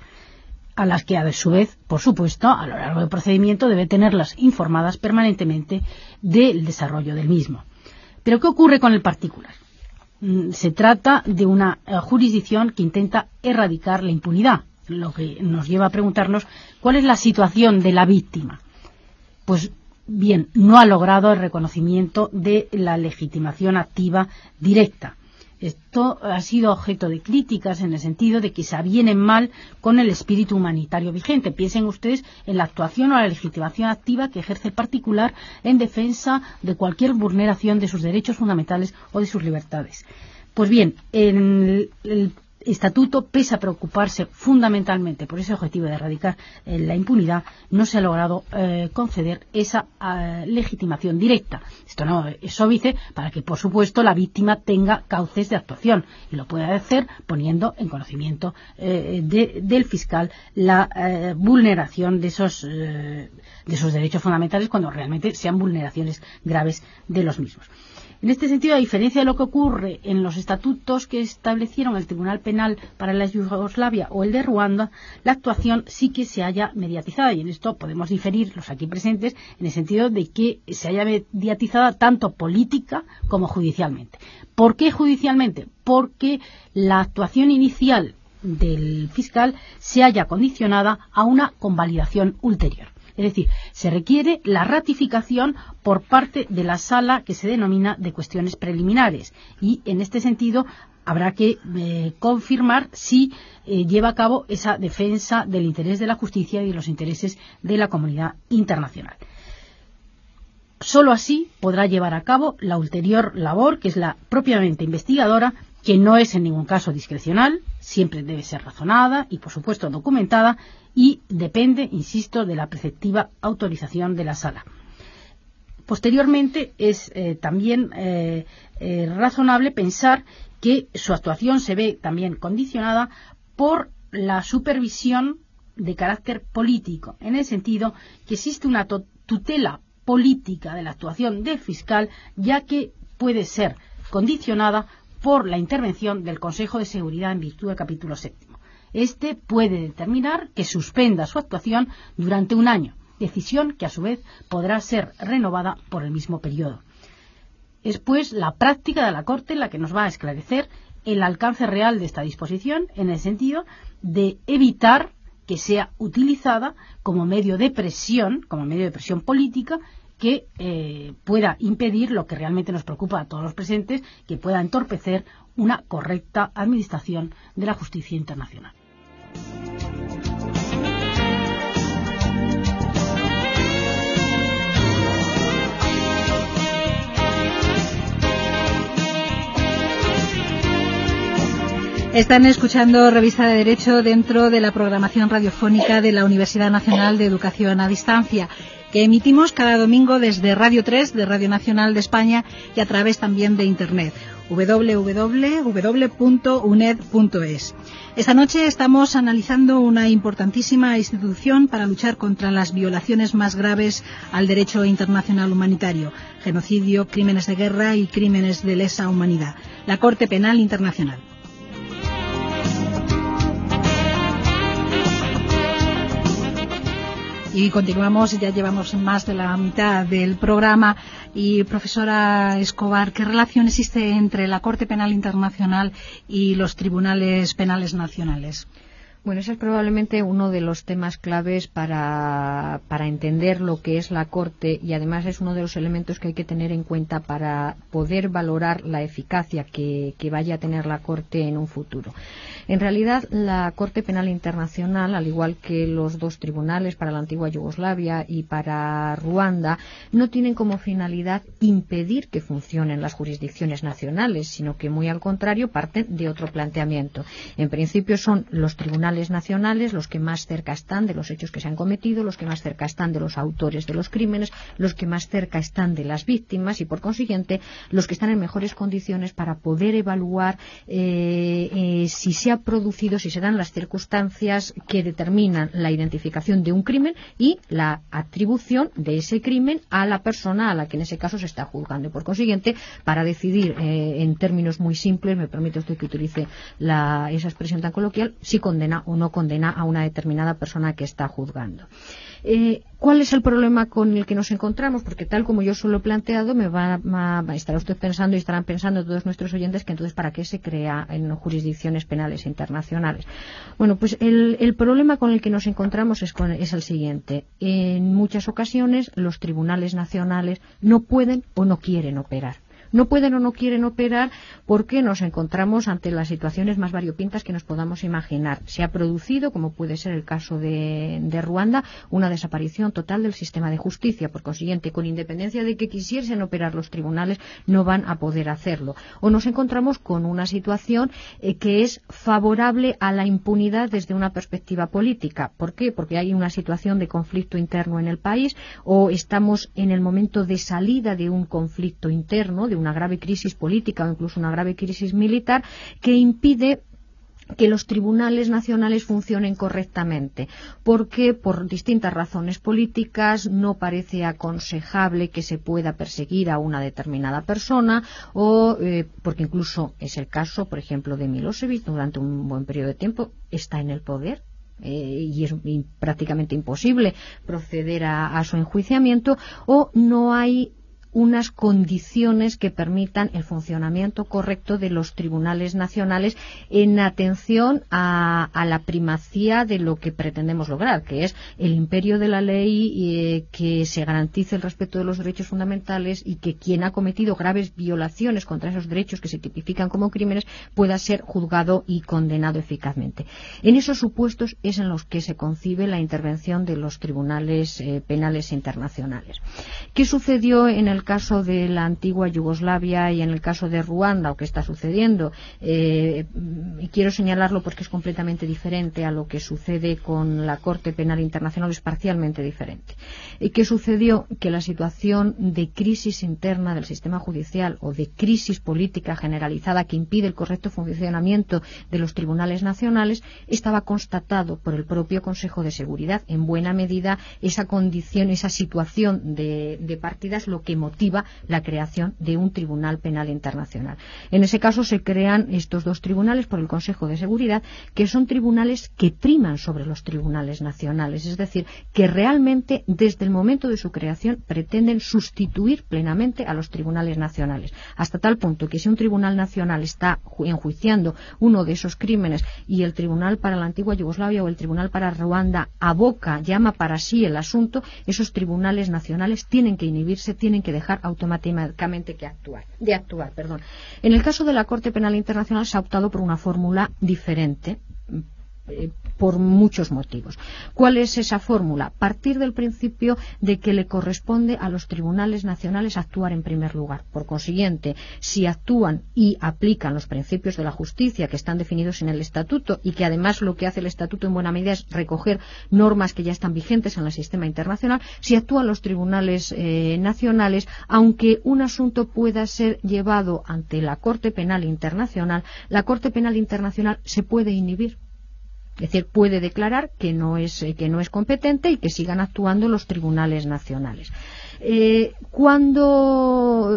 a las que a su vez, por supuesto, a lo largo del procedimiento debe tenerlas informadas permanentemente del desarrollo del mismo. Pero ¿qué ocurre con el particular? Se trata de una jurisdicción que intenta erradicar la impunidad, lo que nos lleva a preguntarnos cuál es la situación de la víctima. Pues bien, no ha logrado el reconocimiento de la legitimación activa directa. Esto ha sido objeto de críticas en el sentido de que se avienen mal con el espíritu humanitario vigente. Piensen ustedes en la actuación o la legitimación activa que ejerce el particular en defensa de cualquier vulneración de sus derechos fundamentales o de sus libertades. Pues bien, en el Estatuto, pese a preocuparse fundamentalmente por ese objetivo de erradicar la impunidad, no se ha logrado conceder esa legitimación directa. Esto no es óbice para que, por supuesto, la víctima tenga cauces de actuación y lo pueda hacer poniendo en conocimiento del fiscal la vulneración de esos derechos fundamentales cuando realmente sean vulneraciones graves de los mismos. En este sentido, a diferencia de lo que ocurre en los estatutos que establecieron el Tribunal Penal para la Yugoslavia o el de Ruanda, la actuación sí que se haya mediatizada, y en esto podemos diferir los aquí presentes en el sentido de que se haya mediatizada tanto política como judicialmente. ¿Por qué judicialmente? Porque la actuación inicial del fiscal se haya condicionada a una convalidación ulterior. Es decir, se requiere la ratificación por parte de la sala que se denomina de cuestiones preliminares y, en este sentido, habrá que confirmar si lleva a cabo esa defensa del interés de la justicia y de los intereses de la comunidad internacional. Solo así podrá llevar a cabo la ulterior labor, que es la propiamente investigadora, que no es en ningún caso discrecional, siempre debe ser razonada y, por supuesto, documentada, y depende, insisto, de la preceptiva autorización de la sala. Posteriormente, es también razonable pensar que su actuación se ve también condicionada por la supervisión de carácter político, en el sentido que existe una tutela política de la actuación del fiscal, ya que puede ser condicionada por la intervención del Consejo de Seguridad en virtud del capítulo 7. Este puede determinar que suspenda su actuación durante un año, decisión que a su vez podrá ser renovada por el mismo periodo. Es pues la práctica de la Corte la que nos va a esclarecer el alcance real de esta disposición, en el sentido de evitar que sea utilizada como medio de presión política que pueda impedir lo que realmente nos preocupa a todos los presentes, que pueda entorpecer una correcta administración de la justicia internacional. Están escuchando Revista de Derecho dentro de la programación radiofónica de la Universidad Nacional de Educación a Distancia, que emitimos cada domingo desde Radio 3 de Radio Nacional de España y a través también de Internet, www.uned.es. Esta noche estamos analizando una importantísima institución para luchar contra las violaciones más graves al derecho internacional humanitario, genocidio, crímenes de guerra y crímenes de lesa humanidad, la Corte Penal Internacional. Y continuamos, ya llevamos más de la mitad del programa. Y, profesora Escobar, ¿qué relación existe entre la Corte Penal Internacional y los tribunales penales nacionales? Bueno, ese es probablemente uno de los temas claves para entender lo que es la Corte, y además es uno de los elementos que hay que tener en cuenta para poder valorar la eficacia que vaya a tener la Corte en un futuro. En realidad, la Corte Penal Internacional, al igual que los dos tribunales para la antigua Yugoslavia y para Ruanda, no tienen como finalidad impedir que funcionen las jurisdicciones nacionales, sino que, muy al contrario, parten de otro planteamiento. En principio son los tribunales nacionales los que más cerca están de los hechos que se han cometido, los que más cerca están de los autores de los crímenes, los que más cerca están de las víctimas y, por consiguiente, los que están en mejores condiciones para poder evaluar si se ha producido, si se dan las circunstancias que determinan la identificación de un crimen y la atribución de ese crimen a la persona a la que en ese caso se está juzgando. Y, por consiguiente, para decidir en términos muy simples, me permite usted que utilice esa expresión tan coloquial, si condena o no condena a una determinada persona que está juzgando. ¿Cuál es el problema con el que nos encontramos? Porque, tal como yo solo he planteado, estará usted pensando y estarán pensando todos nuestros oyentes que entonces ¿para qué se crea en jurisdicciones penales internacionales? Bueno, pues el problema con el que nos encontramos es el siguiente. En muchas ocasiones los tribunales nacionales no pueden o no quieren operar. No pueden o no quieren operar porque nos encontramos ante las situaciones más variopintas que nos podamos imaginar. Se ha producido, como puede ser el caso de Ruanda, una desaparición total del sistema de justicia. Por consiguiente, con independencia de que quisiesen operar los tribunales, no van a poder hacerlo. O nos encontramos con una situación que es favorable a la impunidad desde una perspectiva política. ¿Por qué? Porque hay una situación de conflicto interno en el país, o estamos en el momento de salida de un conflicto interno, de una grave crisis política o incluso una grave crisis militar, que impide que los tribunales nacionales funcionen correctamente, porque por distintas razones políticas no parece aconsejable que se pueda perseguir a una determinada persona, o porque incluso es el caso, por ejemplo, de Milosevic. Durante un buen periodo de tiempo está en el poder, y es prácticamente imposible proceder a su enjuiciamiento, o no hay unas condiciones que permitan el funcionamiento correcto de los tribunales nacionales en atención a la primacía de lo que pretendemos lograr, que es el imperio de la ley, que se garantice el respeto de los derechos fundamentales y que quien ha cometido graves violaciones contra esos derechos que se tipifican como crímenes pueda ser juzgado y condenado eficazmente. En esos supuestos es en los que se concibe la intervención de los tribunales penales internacionales. ¿Qué sucedió en el caso de la antigua Yugoslavia y en el caso de Ruanda, o qué está sucediendo? Y quiero señalarlo porque es completamente diferente a lo que sucede con la Corte Penal Internacional, es parcialmente diferente. ¿Qué sucedió? Que la situación de crisis interna del sistema judicial o de crisis política generalizada que impide el correcto funcionamiento de los tribunales nacionales estaba constatado por el propio Consejo de Seguridad. En buena medida, esa condición, esa situación de partida es lo que motiva motiva la creación de un Tribunal Penal Internacional. En ese caso se crean estos dos tribunales por el Consejo de Seguridad, que son tribunales que priman sobre los tribunales nacionales, es decir, que realmente desde el momento de su creación pretenden sustituir plenamente a los tribunales nacionales, hasta tal punto que si un tribunal nacional está enjuiciando uno de esos crímenes y el Tribunal para la antigua Yugoslavia o el Tribunal para Ruanda llama para sí el asunto, esos tribunales nacionales tienen que inhibirse, tienen que dejar automáticamente de actuar. En el caso de la Corte Penal Internacional se ha optado por una fórmula diferente, por muchos motivos. ¿Cuál es esa fórmula? Partir del principio de que le corresponde a los tribunales nacionales actuar en primer lugar. Por consiguiente, si actúan y aplican los principios de la justicia que están definidos en el Estatuto y que además lo que hace el Estatuto en buena medida es recoger normas que ya están vigentes en el sistema internacional, si actúan los tribunales nacionales, aunque un asunto pueda ser llevado ante la Corte Penal Internacional, la Corte Penal Internacional se puede inhibir. Es decir, puede declarar que no es competente y que sigan actuando los tribunales nacionales. ¿Cuándo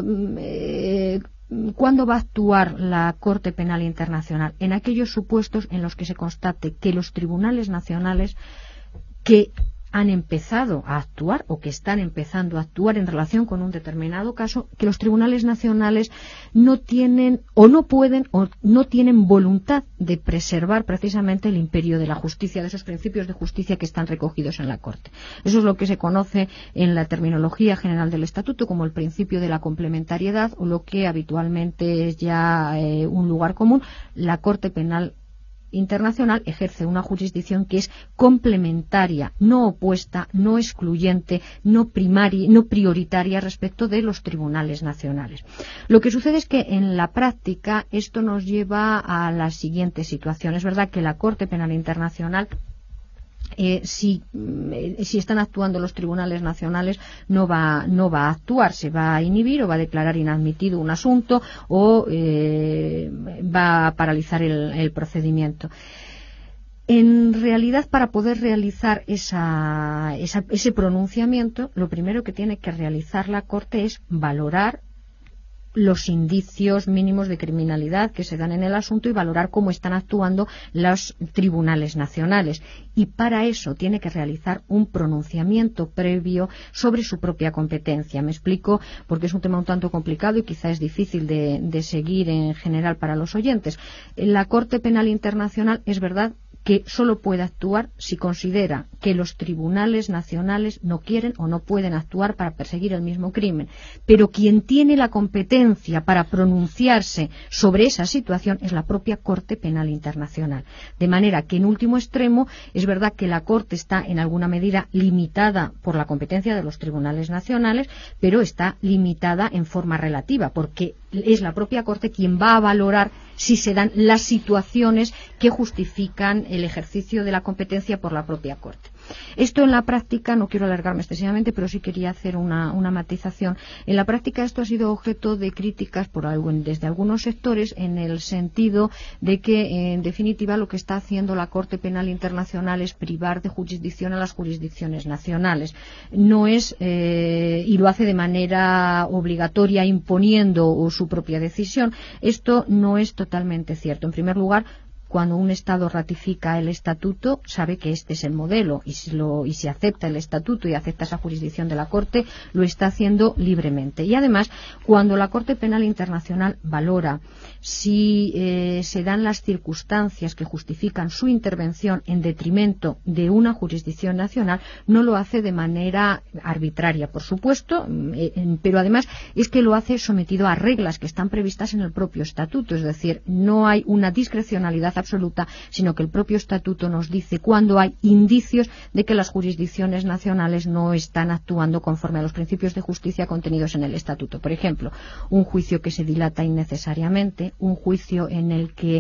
va a actuar la Corte Penal Internacional? En aquellos supuestos en los que se constate que los tribunales nacionales que han empezado a actuar o que están empezando a actuar en relación con un determinado caso, que los tribunales nacionales no tienen o no pueden o no tienen voluntad de preservar precisamente el imperio de la justicia, de esos principios de justicia que están recogidos en la Corte. Eso es lo que se conoce en la terminología general del Estatuto como el principio de la complementariedad, o lo que habitualmente es ya un lugar común. La Corte Penal Internacional ejerce una jurisdicción que es complementaria, no opuesta, no excluyente, no prioritaria respecto de los tribunales nacionales. Lo que sucede es que en la práctica esto nos lleva a la siguiente situación. Es verdad que la Corte Penal Internacional, si están actuando los tribunales nacionales, no va a actuar, se va a inhibir o va a declarar inadmitido un asunto o va a paralizar el procedimiento. En realidad, para poder realizar ese pronunciamiento, lo primero que tiene que realizar la Corte es valorar los indicios mínimos de criminalidad que se dan en el asunto y valorar cómo están actuando los tribunales nacionales. Y para eso tiene que realizar un pronunciamiento previo sobre su propia competencia. Me explico, porque es un tema un tanto complicado y quizá es difícil de seguir en general para los oyentes. La Corte Penal Internacional, es verdad que solo puede actuar si considera que los tribunales nacionales no quieren o no pueden actuar para perseguir el mismo crimen. Pero quien tiene la competencia para pronunciarse sobre esa situación es la propia Corte Penal Internacional. De manera que, en último extremo, es verdad que la Corte está en alguna medida limitada por la competencia de los tribunales nacionales, pero está limitada en forma relativa, porque es la propia Corte quien va a valorar si se dan las situaciones que justifican el ejercicio de la competencia por la propia Corte. Esto en la práctica, no quiero alargarme excesivamente, pero sí quería hacer una matización. En la práctica esto ha sido objeto de críticas desde algunos sectores, en el sentido de que, en definitiva, lo que está haciendo la Corte Penal Internacional es privar de jurisdicción a las jurisdicciones nacionales. No es, y lo hace de manera obligatoria, imponiendo su propia decisión. Esto no es totalmente cierto. En primer lugar, cuando un Estado ratifica el Estatuto, sabe que este es el modelo, y si acepta el Estatuto y acepta esa jurisdicción de la Corte, lo está haciendo libremente. Y además, cuando la Corte Penal Internacional valora si se dan las circunstancias que justifican su intervención en detrimento de una jurisdicción nacional, no lo hace de manera arbitraria, por supuesto, pero además es que lo hace sometido a reglas que están previstas en el propio Estatuto. Es decir, no hay una discrecionalidad absoluta, sino que el propio Estatuto nos dice cuando hay indicios de que las jurisdicciones nacionales no están actuando conforme a los principios de justicia contenidos en el Estatuto. Por ejemplo, un juicio que se dilata innecesariamente, un juicio en el que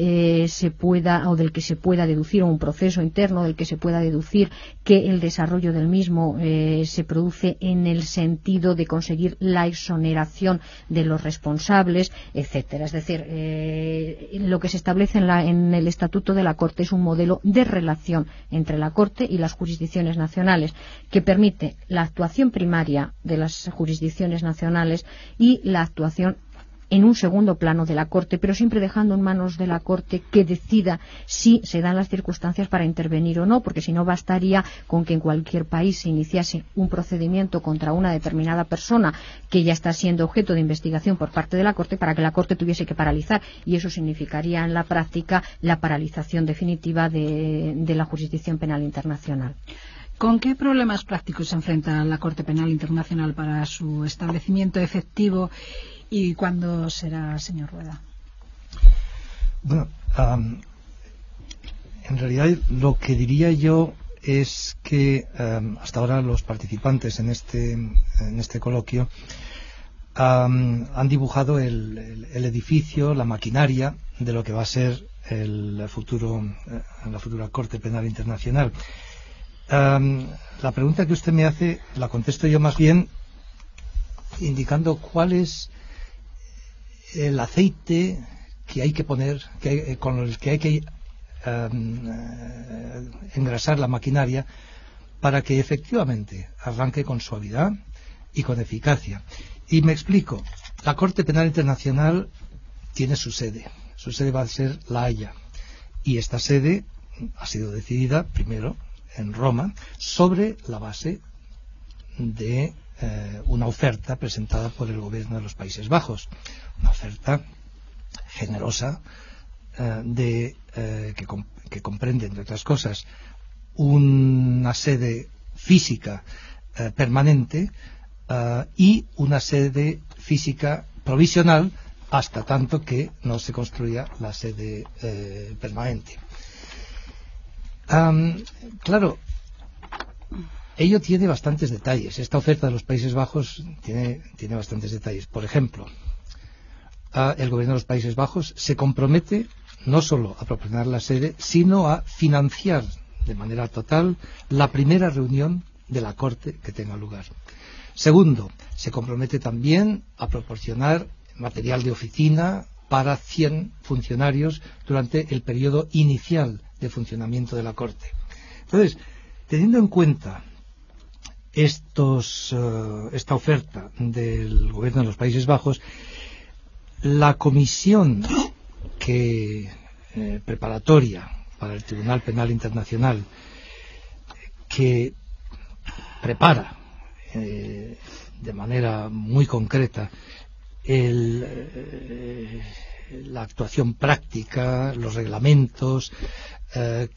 del que se pueda deducir, o un proceso interno del que se pueda deducir que el desarrollo del mismo se produce en el sentido de conseguir la exoneración de los responsables, etcétera. Es decir, lo que se establece en en el Estatuto de la Corte es un modelo de relación entre la Corte y las jurisdicciones nacionales, que permite la actuación primaria de las jurisdicciones nacionales y la actuación en un segundo plano de la Corte, pero siempre dejando en manos de la Corte que decida si se dan las circunstancias para intervenir o no, porque si no bastaría con que en cualquier país se iniciase un procedimiento contra una determinada persona que ya está siendo objeto de investigación por parte de la Corte para que la Corte tuviese que paralizar, y eso significaría en la práctica la paralización definitiva de la jurisdicción penal internacional. ¿Con qué problemas prácticos se enfrenta la Corte Penal Internacional para su establecimiento efectivo y cuándo será, señor Rueda? Bueno, en realidad lo que diría yo es que hasta ahora los participantes en este coloquio han dibujado el edificio, la maquinaria de lo que va a ser la futura Corte Penal Internacional. La pregunta que usted me hace la contesto yo más bien indicando cuál es el aceite que hay que poner, con el que hay que engrasar la maquinaria para que efectivamente arranque con suavidad y con eficacia. Y me explico. La Corte Penal Internacional tiene su sede. Su sede va a ser La Haya. Y esta sede ha sido decidida primero en Roma sobre la base de una oferta presentada por el gobierno de los Países Bajos, una oferta generosa que comprende, entre otras cosas, una sede física permanente y una sede física provisional hasta tanto que no se construya la sede permanente. Claro, ello tiene bastantes detalles. Esta oferta de los Países Bajos tiene bastantes detalles. Por ejemplo, el gobierno de los Países Bajos se compromete no solo a proporcionar la sede, sino a financiar de manera total la primera reunión de la Corte que tenga lugar. Segundo, se compromete también a proporcionar material de oficina para 100 funcionarios durante el periodo inicial de funcionamiento de la Corte. Entonces, teniendo en cuenta esta oferta del gobierno de los Países Bajos, la comisión preparatoria para el Tribunal Penal Internacional que prepara de manera muy concreta la actuación práctica, los reglamentos a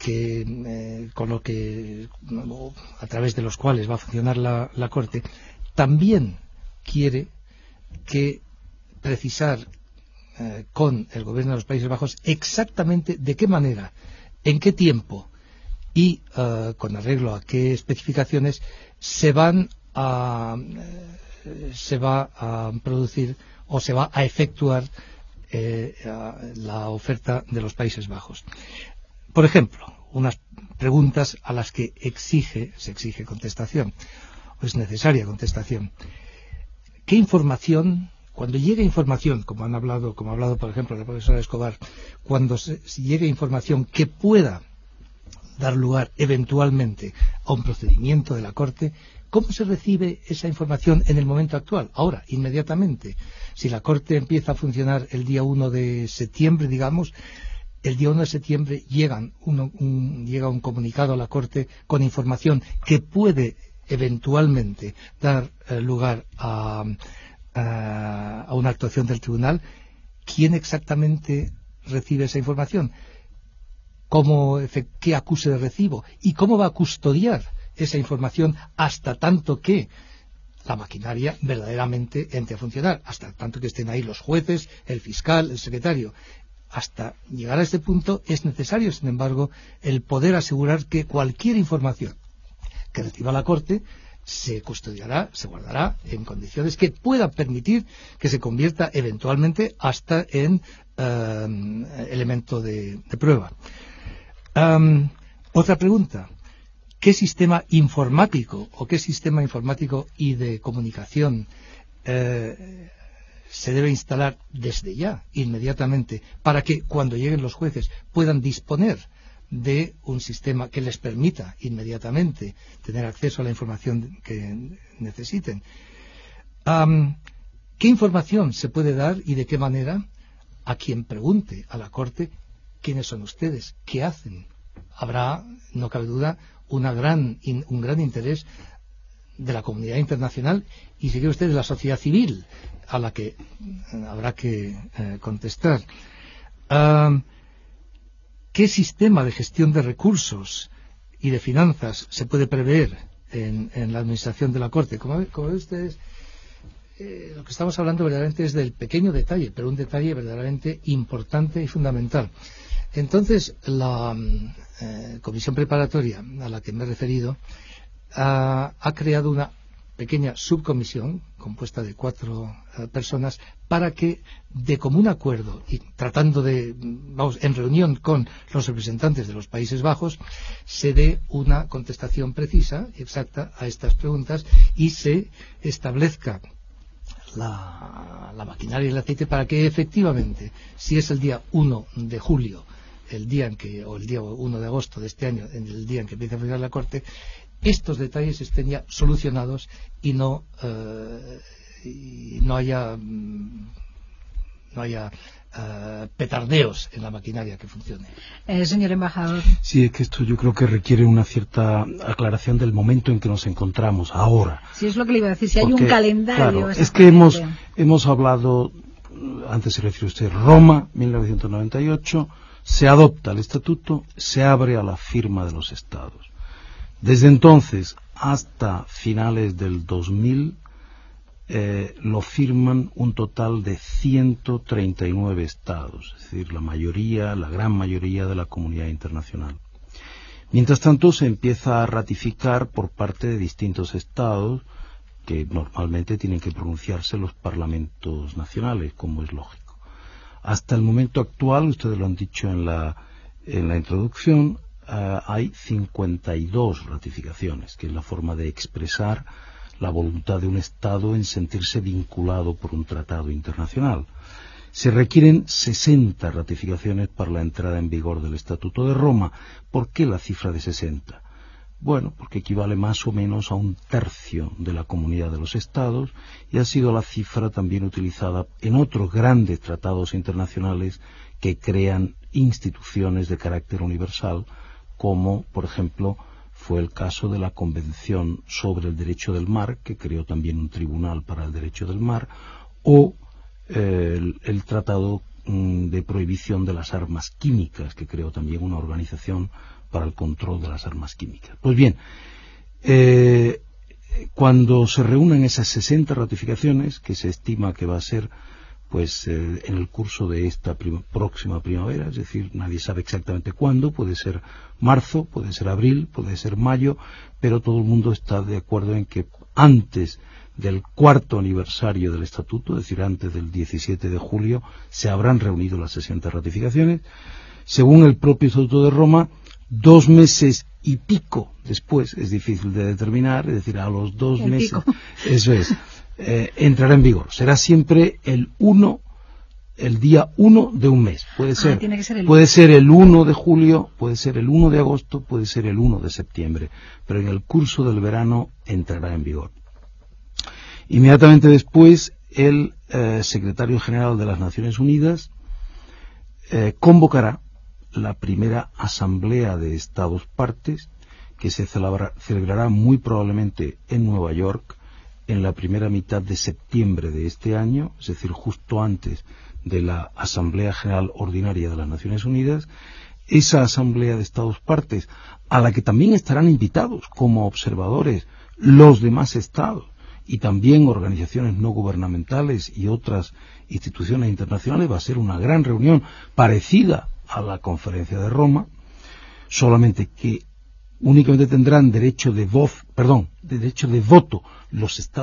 través de los cuales va a funcionar la Corte, también quiere precisar con el gobierno de los Países Bajos exactamente de qué manera, en qué tiempo y con arreglo a qué especificaciones se va a producir o se va a efectuar la oferta de los Países Bajos. Por ejemplo, unas preguntas a las que se exige contestación, o es necesaria contestación. ¿Qué información, cuando llegue información, como ha hablado por ejemplo la profesora Escobar, cuando llegue información que pueda dar lugar eventualmente a un procedimiento de la Corte, ¿cómo se recibe esa información en el momento actual? Ahora, inmediatamente. Si la Corte empieza a funcionar el día 1 de septiembre, digamos, el día 1 de septiembre llega un comunicado a la Corte con información que puede eventualmente dar lugar a una actuación del tribunal. ¿Quién exactamente recibe esa información? ¿Qué acuse de recibo? ¿Y cómo va a custodiar esa información hasta tanto que la maquinaria verdaderamente entre a funcionar, hasta tanto que estén ahí los jueces, el fiscal, el secretario? Hasta llegar a este punto es necesario, sin embargo, el poder asegurar que cualquier información que reciba la Corte se custodiará, se guardará en condiciones que puedan permitir que se convierta eventualmente hasta en elemento de prueba. Otra pregunta. ¿Qué sistema informático y de comunicación se debe instalar desde ya, inmediatamente, para que cuando lleguen los jueces puedan disponer de un sistema que les permita inmediatamente tener acceso a la información que necesiten. ¿Qué información se puede dar y de qué manera? A quien pregunte a la Corte quiénes son ustedes, qué hacen. Habrá, no cabe duda, un gran interés de la comunidad internacional y, si quiere usted, de la sociedad civil, a la que habrá que contestar. ¿Qué sistema de gestión de recursos y de finanzas se puede prever en la administración de la Corte? Como ven ustedes, lo que estamos hablando verdaderamente es del pequeño detalle, pero un detalle verdaderamente importante y fundamental. Entonces, la comisión preparatoria a la que me he referido ha creado una pequeña subcomisión compuesta de 4 personas para que, de común acuerdo y tratando de, en reunión con los representantes de los Países Bajos, se dé una contestación precisa y exacta a estas preguntas y se establezca la maquinaria y el aceite para que efectivamente, si es el día 1 de julio, el día o el día 1 de agosto de este año, en el día en que empieza a funcionar la Corte, estos detalles estén ya solucionados y no haya petardeos en la maquinaria que funcione. Señor embajador. Sí, es que esto yo creo que requiere una cierta aclaración del momento en que nos encontramos ahora. Sí, es lo que le iba a decir, si hay un calendario. Claro, es que hemos hablado, antes se refirió usted, Roma, 1998, se adopta el estatuto, se abre a la firma de los estados. Desde entonces hasta finales del 2000 lo firman un total de 139 estados, es decir, la gran mayoría de la comunidad internacional. Mientras tanto se empieza a ratificar por parte de distintos estados que normalmente tienen que pronunciarse los parlamentos nacionales, como es lógico. Hasta el momento actual, ustedes lo han dicho en la introducción, hay 52 ratificaciones, que es la forma de expresar la voluntad de un Estado en sentirse vinculado por un tratado internacional. Se requieren 60 ratificaciones para la entrada en vigor del Estatuto de Roma. ¿Por qué la cifra de 60? Bueno, porque equivale más o menos a 1/3 de la comunidad de los Estados y ha sido la cifra también utilizada en otros grandes tratados internacionales que crean instituciones de carácter universal, como, por ejemplo, fue el caso de la Convención sobre el Derecho del Mar, que creó también un tribunal para el derecho del mar, o el Tratado de Prohibición de las Armas Químicas, que creó también una organización para el control de las armas químicas. Pues bien, cuando se reúnen esas 60 ratificaciones, que se estima que va a ser en el curso de esta próxima primavera, es decir, nadie sabe exactamente cuándo, puede ser marzo, puede ser abril, puede ser mayo, pero todo el mundo está de acuerdo en que antes del 4º aniversario del Estatuto, es decir, antes del 17 de julio, se habrán reunido las 60 ratificaciones. Según el propio Estatuto de Roma, 2 meses y pico después, es difícil de determinar, es decir, a los 2 meses, eso es, entrará en vigor. Será siempre el día 1 de un mes. Puede ser el 1 de julio, puede ser el 1 de agosto, puede ser el 1 de septiembre, pero en el curso del verano entrará en vigor. Inmediatamente después, el secretario general de las Naciones Unidas convocará la primera asamblea de Estados partes, que se celebrará muy probablemente en Nueva York en la primera mitad de septiembre de este año, es decir, justo antes de la Asamblea General Ordinaria de las Naciones Unidas. Esa Asamblea de Estados partes, a la que también estarán invitados como observadores los demás Estados y también organizaciones no gubernamentales y otras instituciones internacionales, va a ser una gran reunión parecida a la Conferencia de Roma, solamente que únicamente tendrán derecho de voto los Estados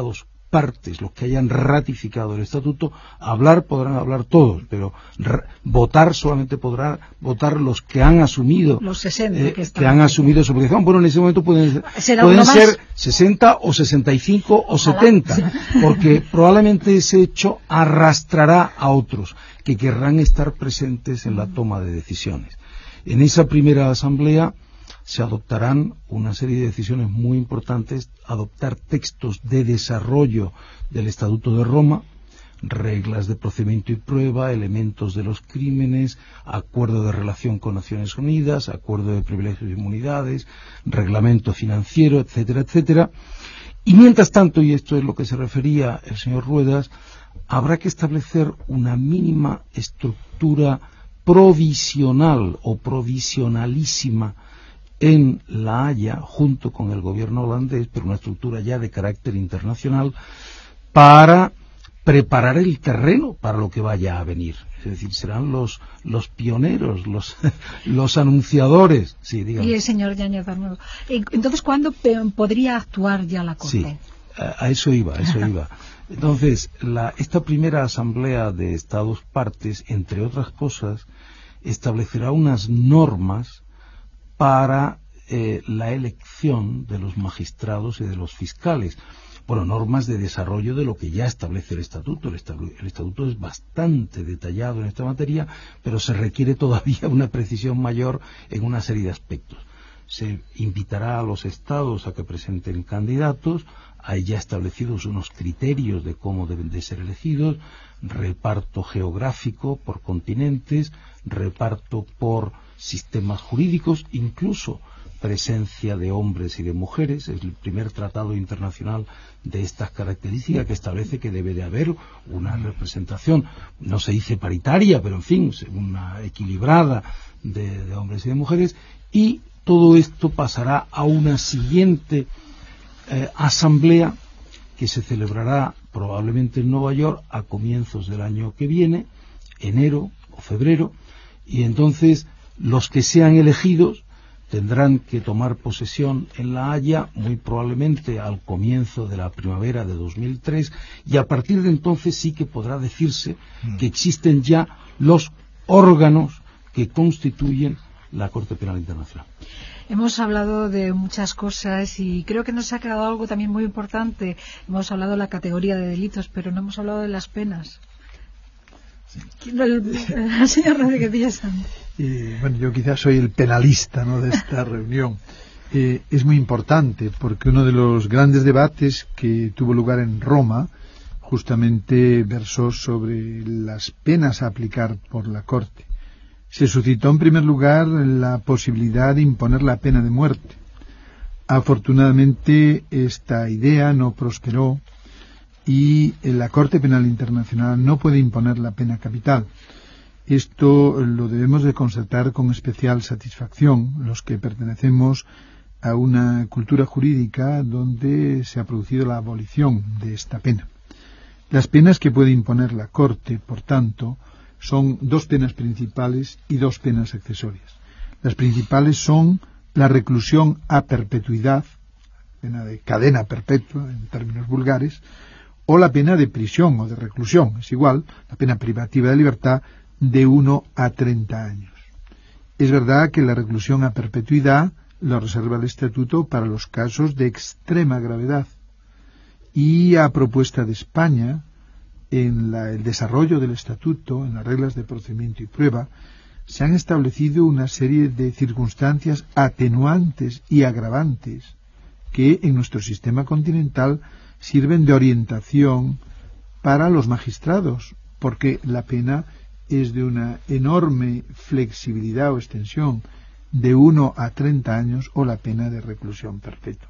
partes, los que hayan ratificado el estatuto, hablar podrán hablar todos, pero votar solamente podrán votar los que han asumido los 60 que han asumido su obligación. Bueno, en ese momento pueden ser 60 o 65 o 70, porque probablemente ese hecho arrastrará a otros que querrán estar presentes en la toma de decisiones. En esa primera asamblea se adoptarán una serie de decisiones muy importantes, adoptar textos de desarrollo del Estatuto de Roma, reglas de procedimiento y prueba, elementos de los crímenes, acuerdo de relación con Naciones Unidas, acuerdo de privilegios y inmunidades, reglamento financiero, etcétera, etcétera. Y mientras tanto, y esto es lo que se refería el señor Ruedas, habrá que establecer una mínima estructura provisional o provisionalísima en La Haya, junto con el gobierno holandés, pero una estructura ya de carácter internacional, para preparar el terreno para lo que vaya a venir. Es decir, serán los pioneros, los anunciadores. Sí, dígame. Y el señor Yáñez Barnuevo. Entonces, ¿cuándo podría actuar ya la Corte? Sí, a eso iba. Entonces, esta primera asamblea de Estados partes, entre otras cosas, establecerá unas normas para la elección de los magistrados y de los fiscales. Bueno, normas de desarrollo de lo que ya establece el Estatuto. El Estatuto es bastante detallado en esta materia, pero se requiere todavía una precisión mayor en una serie de aspectos. Se invitará a los Estados a que presenten candidatos, hay ya establecidos unos criterios de cómo deben de ser elegidos, reparto geográfico por continentes, reparto por sistemas jurídicos, incluso presencia de hombres y de mujeres. Es el primer tratado internacional de estas características que establece que debe de haber una representación, no se dice paritaria, pero en fin, una equilibrada de hombres y de mujeres, y todo esto pasará a una siguiente asamblea que se celebrará probablemente en Nueva York a comienzos del año que viene, enero o febrero, y entonces los que sean elegidos tendrán que tomar posesión en La Haya, muy probablemente al comienzo de la primavera de 2003, y a partir de entonces sí que podrá decirse que existen ya los órganos que constituyen la Corte Penal Internacional. Hemos hablado de muchas cosas y creo que nos ha quedado algo también muy importante. Hemos hablado de la categoría de delitos, pero no hemos hablado de las penas. El señor Rodríguez Villasanz. Bueno, yo quizás soy el penalista, ¿no?, de esta reunión. Es muy importante porque uno de los grandes debates que tuvo lugar en Roma justamente versó sobre las penas a aplicar por la Corte. Se suscitó en primer lugar la posibilidad de imponer la pena de muerte. Afortunadamente esta idea no prosperó y la Corte Penal Internacional no puede imponer la pena capital. Esto lo debemos de constatar con especial satisfacción los que pertenecemos a una cultura jurídica donde se ha producido la abolición de esta pena. Las penas que puede imponer la Corte, por tanto, son dos penas principales y dos penas accesorias. Las principales son la reclusión a perpetuidad, pena de cadena perpetua en términos vulgares, o la pena de prisión o de reclusión, es igual, la pena privativa de libertad de 1 a 30 años. Es verdad que la reclusión a perpetuidad lo reserva el Estatuto para los casos de extrema gravedad y a propuesta de España, en el desarrollo del Estatuto, en las reglas de procedimiento y prueba, se han establecido una serie de circunstancias atenuantes y agravantes que en nuestro sistema continental sirven de orientación para los magistrados, porque la pena es de una enorme flexibilidad o extensión de 1 a 30 años o la pena de reclusión perpetua.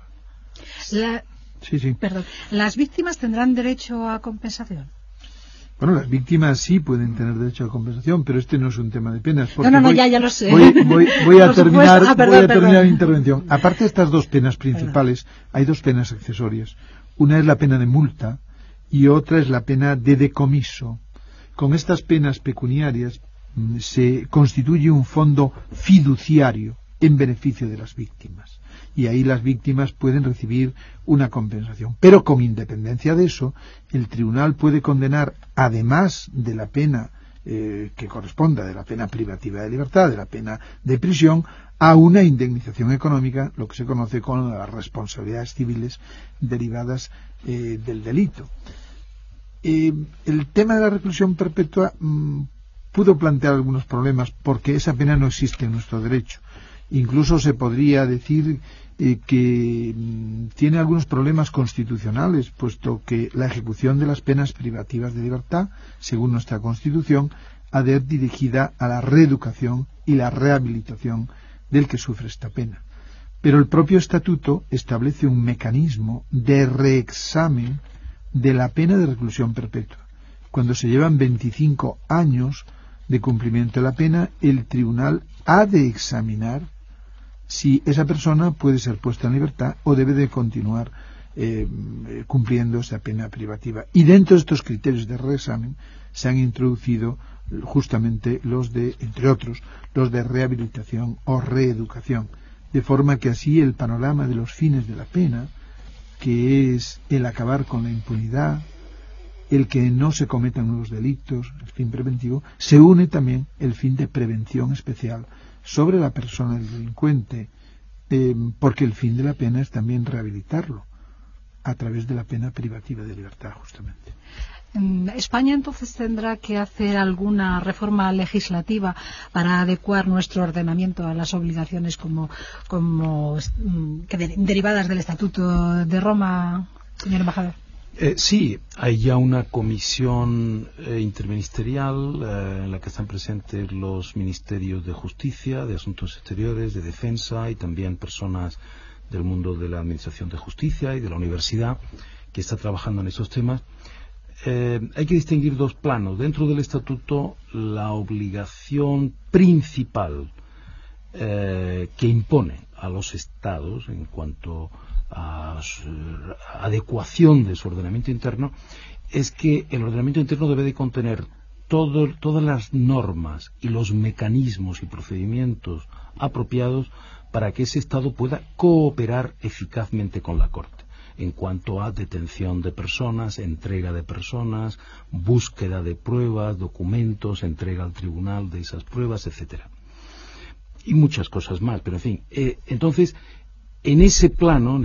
Perdón. ¿Las víctimas tendrán derecho a compensación? Bueno, las víctimas sí pueden tener derecho a compensación, pero este no es un tema de penas. Ya lo sé. Voy a terminar mi intervención. Aparte de estas dos penas principales, hay dos penas accesorias. Una es la pena de multa y otra es la pena de decomiso. Con estas penas pecuniarias se constituye un fondo fiduciario en beneficio de las víctimas. Y ahí las víctimas pueden recibir una compensación. Pero con independencia de eso, el tribunal puede condenar, además de la pena que corresponda, de la pena privativa de libertad, de la pena de prisión, a una indemnización económica, lo que se conoce como las responsabilidades civiles derivadas del delito. El tema de la reclusión perpetua pudo plantear algunos problemas porque esa pena no existe en nuestro derecho. Incluso se podría decir que tiene algunos problemas constitucionales, puesto que la ejecución de las penas privativas de libertad, según nuestra Constitución, ha de ir dirigida a la reeducación y la rehabilitación del que sufre esta pena. Pero el propio Estatuto establece un mecanismo de reexamen de la pena de reclusión perpetua. Cuando se llevan 25 años de cumplimiento de la pena, el tribunal ha de examinar si esa persona puede ser puesta en libertad o debe de continuar cumpliendo esa pena privativa. Y dentro de estos criterios de reexamen se han introducido justamente los de, entre otros, los de rehabilitación o reeducación, de forma que así el panorama de los fines de la pena, que es el acabar con la impunidad, el que no se cometan nuevos delitos, el fin preventivo, se une también el fin de prevención especial sobre la persona del delincuente, porque el fin de la pena es también rehabilitarlo a través de la pena privativa de libertad, justamente. España entonces tendrá que hacer alguna reforma legislativa para adecuar nuestro ordenamiento a las obligaciones derivadas del Estatuto de Roma, señor embajador. Sí, hay ya una comisión interministerial en la que están presentes los ministerios de Justicia, de Asuntos Exteriores, de Defensa y también personas del mundo de la Administración de Justicia y de la Universidad que está trabajando en esos temas. Hay que distinguir dos planos. Dentro del Estatuto, la obligación principal que impone a los Estados en cuanto a su adecuación de su ordenamiento interno es que el ordenamiento interno debe de contener todas las normas y los mecanismos y procedimientos apropiados para que ese Estado pueda cooperar eficazmente con la Corte en cuanto a detención de personas, entrega de personas, búsqueda de pruebas, documentos, entrega al tribunal de esas pruebas, etcétera. Y muchas cosas más, pero en fin. Entonces, en ese plano, en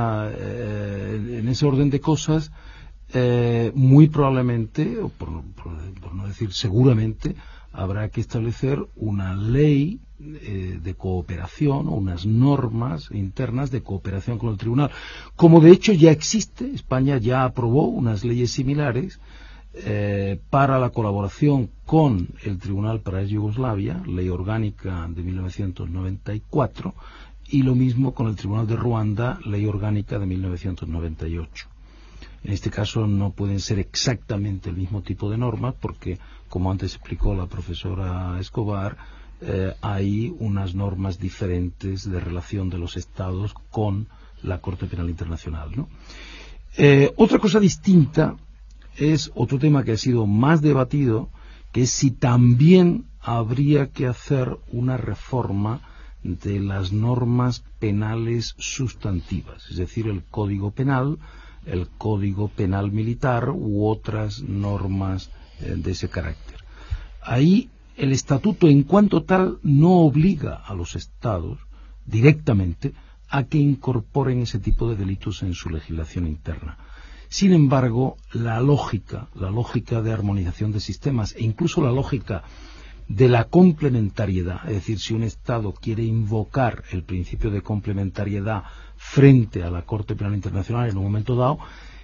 ese orden de cosas, muy probablemente, o por no decir seguramente, habrá que establecer una ley de cooperación o unas normas internas de cooperación con el tribunal. Como de hecho ya existe, España ya aprobó unas leyes similares para la colaboración con el Tribunal para Yugoslavia, ley orgánica de 1994, y lo mismo con el Tribunal de Ruanda, ley orgánica de 1998. En este caso no pueden ser exactamente el mismo tipo de normas porque, como antes explicó la profesora Escobar, hay unas normas diferentes de relación de los Estados con la Corte Penal Internacional, ¿no? Otra cosa distinta es otro tema que ha sido más debatido, que es si también habría que hacer una reforma de las normas penales sustantivas, es decir, el Código Penal, el Código Penal Militar u otras normas de ese carácter. Ahí el Estatuto en cuanto tal no obliga a los Estados directamente a que incorporen ese tipo de delitos en su legislación interna. Sin embargo, la lógica de armonización de sistemas e incluso la lógica de la complementariedad, es decir, si un Estado quiere invocar el principio de complementariedad frente a la Corte Penal Internacional en un momento dado,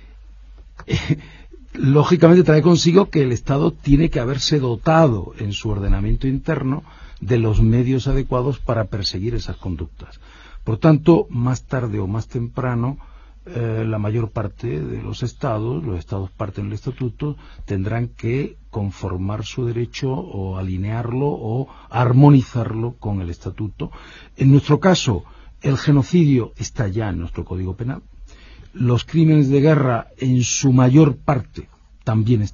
lógicamente trae consigo que el Estado tiene que haberse dotado en su ordenamiento interno de los medios adecuados para perseguir esas conductas. Por tanto, más tarde o más temprano, la mayor parte de los Estados parte del Estatuto, tendrán que conformar su derecho o alinearlo o armonizarlo con el Estatuto. En nuestro caso, el genocidio está ya en nuestro Código Penal. Los crímenes de guerra, en su mayor parte, también están,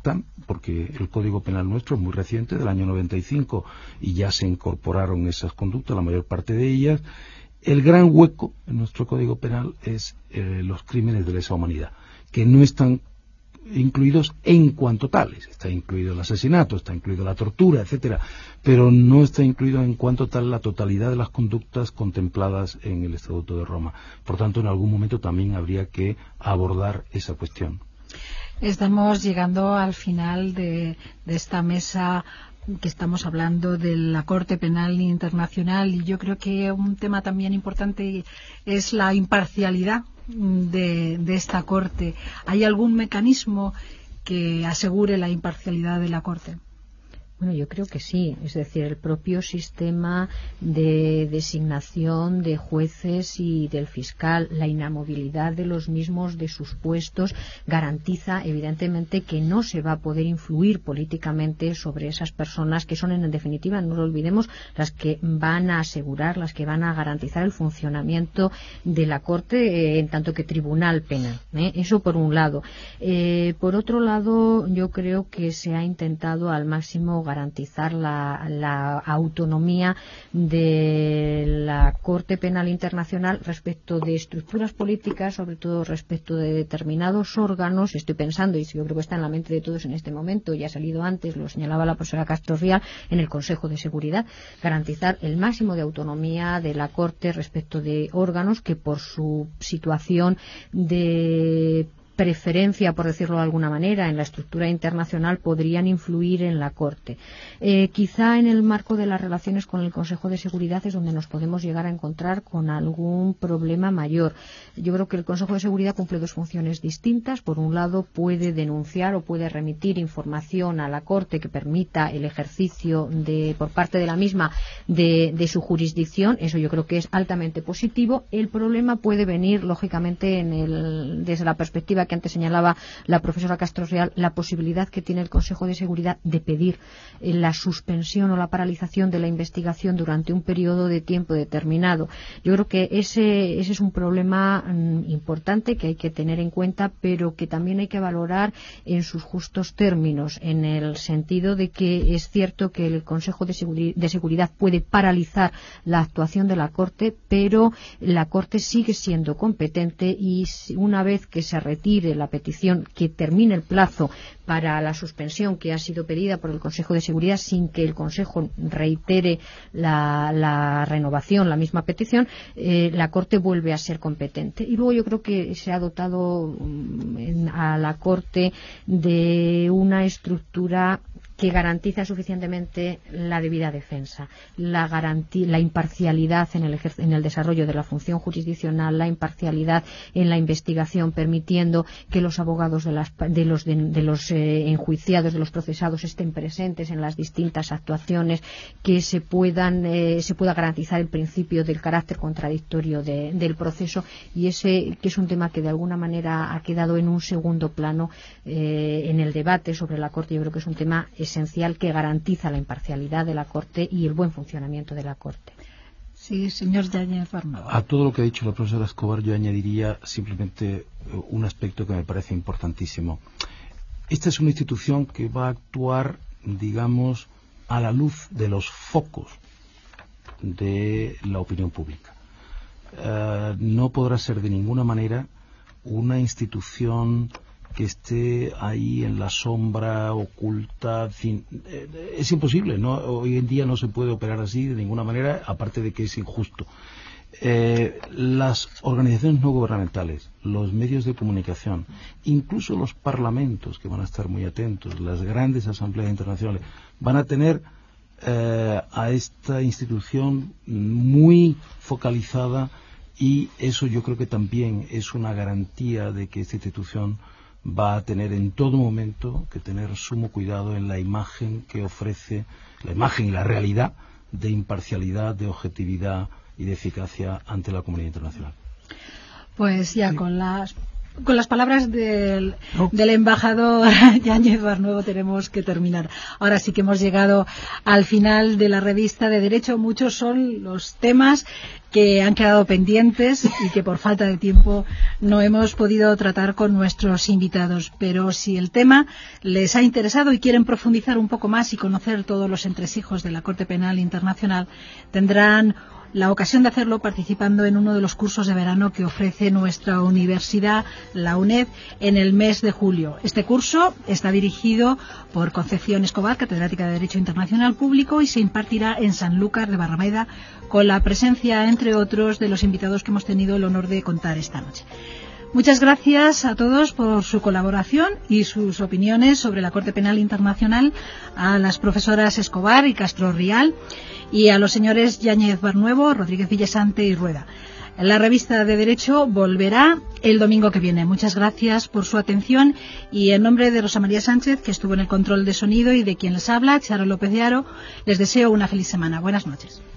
porque el Código Penal nuestro es muy reciente, del año 95, y ya se incorporaron esas conductas, la mayor parte de ellas. El gran hueco en nuestro Código Penal es los crímenes de lesa humanidad, que no están incluidos en cuanto tales. Está incluido el asesinato, está incluido la tortura, etcétera, pero no está incluido en cuanto tal la totalidad de las conductas contempladas en el Estatuto de Roma. Por tanto, en algún momento también habría que abordar esa cuestión. Estamos llegando al final de esta mesa que estamos hablando de la Corte Penal Internacional, y yo creo que un tema también importante es la imparcialidad de esta Corte. ¿Hay algún mecanismo que asegure la imparcialidad de la Corte? Bueno, yo creo que sí. Es decir, el propio sistema de designación de jueces y del fiscal, la inamovilidad de los mismos de sus puestos, garantiza evidentemente que no se va a poder influir políticamente sobre esas personas que son, en definitiva, no lo olvidemos, las que van a asegurar, las que van a garantizar el funcionamiento de la Corte en tanto que tribunal penal. Eso por un lado. Por otro lado, yo creo que se ha intentado al máximo garantizar la autonomía de la Corte Penal Internacional respecto de estructuras políticas, sobre todo respecto de determinados órganos. Estoy pensando, y yo creo que está en la mente de todos en este momento, ya ha salido antes, lo señalaba la profesora Castro Rial, en el Consejo de Seguridad, garantizar el máximo de autonomía de la Corte respecto de órganos que por su situación de preferencia, por decirlo de alguna manera, en la estructura internacional podrían influir en la Corte. Quizá en el marco de las relaciones con el Consejo de Seguridad es donde nos podemos llegar a encontrar con algún problema mayor. Yo creo que el Consejo de Seguridad cumple dos funciones distintas. Por un lado, puede denunciar o puede remitir información a la Corte que permita el ejercicio por parte de la misma de su jurisdicción. Eso yo creo que es altamente positivo. El problema puede venir, lógicamente, desde la perspectiva que antes señalaba la profesora Castro Real, la posibilidad que tiene el Consejo de Seguridad de pedir la suspensión o la paralización de la investigación durante un periodo de tiempo determinado. Yo creo que ese es un problema importante que hay que tener en cuenta, pero que también hay que valorar en sus justos términos, en el sentido de que es cierto que el Consejo de Seguridad puede paralizar la actuación de la Corte, pero la Corte sigue siendo competente, y una vez que se retire la petición, que termine el plazo para la suspensión que ha sido pedida por el Consejo de Seguridad sin que el Consejo reitere la renovación, la misma petición, la Corte vuelve a ser competente. Y luego yo creo que se ha dotado a la Corte de una estructura que garantiza suficientemente la debida defensa, la imparcialidad en el desarrollo de la función jurisdiccional, la imparcialidad en la investigación, permitiendo que los abogados de los enjuiciados, de los procesados, estén presentes en las distintas actuaciones, que se pueda garantizar el principio del carácter contradictorio del proceso, y ese que es un tema que de alguna manera ha quedado en un segundo plano en el debate sobre la Corte. Yo creo que es un tema esencial que garantiza la imparcialidad de la Corte y el buen funcionamiento de la Corte. Sí, señor Yáñez Barnuevo. A todo lo que ha dicho la profesora Escobar yo añadiría simplemente un aspecto que me parece importantísimo. Esta es una institución que va a actuar, digamos, a la luz de los focos de la opinión pública. No podrá ser de ninguna manera una institución que esté ahí en la sombra, oculta, en fin, es imposible, ¿no? Hoy en día no se puede operar así de ninguna manera, aparte de que es injusto. Las organizaciones no gubernamentales, los medios de comunicación, incluso los parlamentos, que van a estar muy atentos, las grandes asambleas internacionales, van a tener a esta institución muy focalizada, y eso yo creo que también es una garantía de que esta institución va a tener en todo momento que tener sumo cuidado en la imagen que ofrece, la imagen y la realidad de imparcialidad, de objetividad y de eficacia ante la comunidad internacional. Pues ya sí. Con las palabras del embajador Yáñez Barnuevo tenemos que terminar. Ahora sí que hemos llegado al final de la revista de Derecho. Muchos son los temas que han quedado pendientes y que por falta de tiempo no hemos podido tratar con nuestros invitados. Pero si el tema les ha interesado y quieren profundizar un poco más y conocer todos los entresijos de la Corte Penal Internacional, tendrán la ocasión de hacerlo participando en uno de los cursos de verano que ofrece nuestra universidad, la UNED, en el mes de julio. Este curso está dirigido por Concepción Escobar, catedrática de Derecho Internacional Público, y se impartirá en Sanlúcar de Barrameda, con la presencia, entre otros, de los invitados que hemos tenido el honor de contar esta noche. Muchas gracias a todos por su colaboración y sus opiniones sobre la Corte Penal Internacional, a las profesoras Escobar y Castro Rial, y a los señores Yáñez Barnuevo, Rodríguez Villesante y Rueda. La revista de Derecho volverá el domingo que viene. Muchas gracias por su atención, y en nombre de Rosa María Sánchez, que estuvo en el control de sonido, y de quien les habla, Charo López de Haro, les deseo una feliz semana. Buenas noches.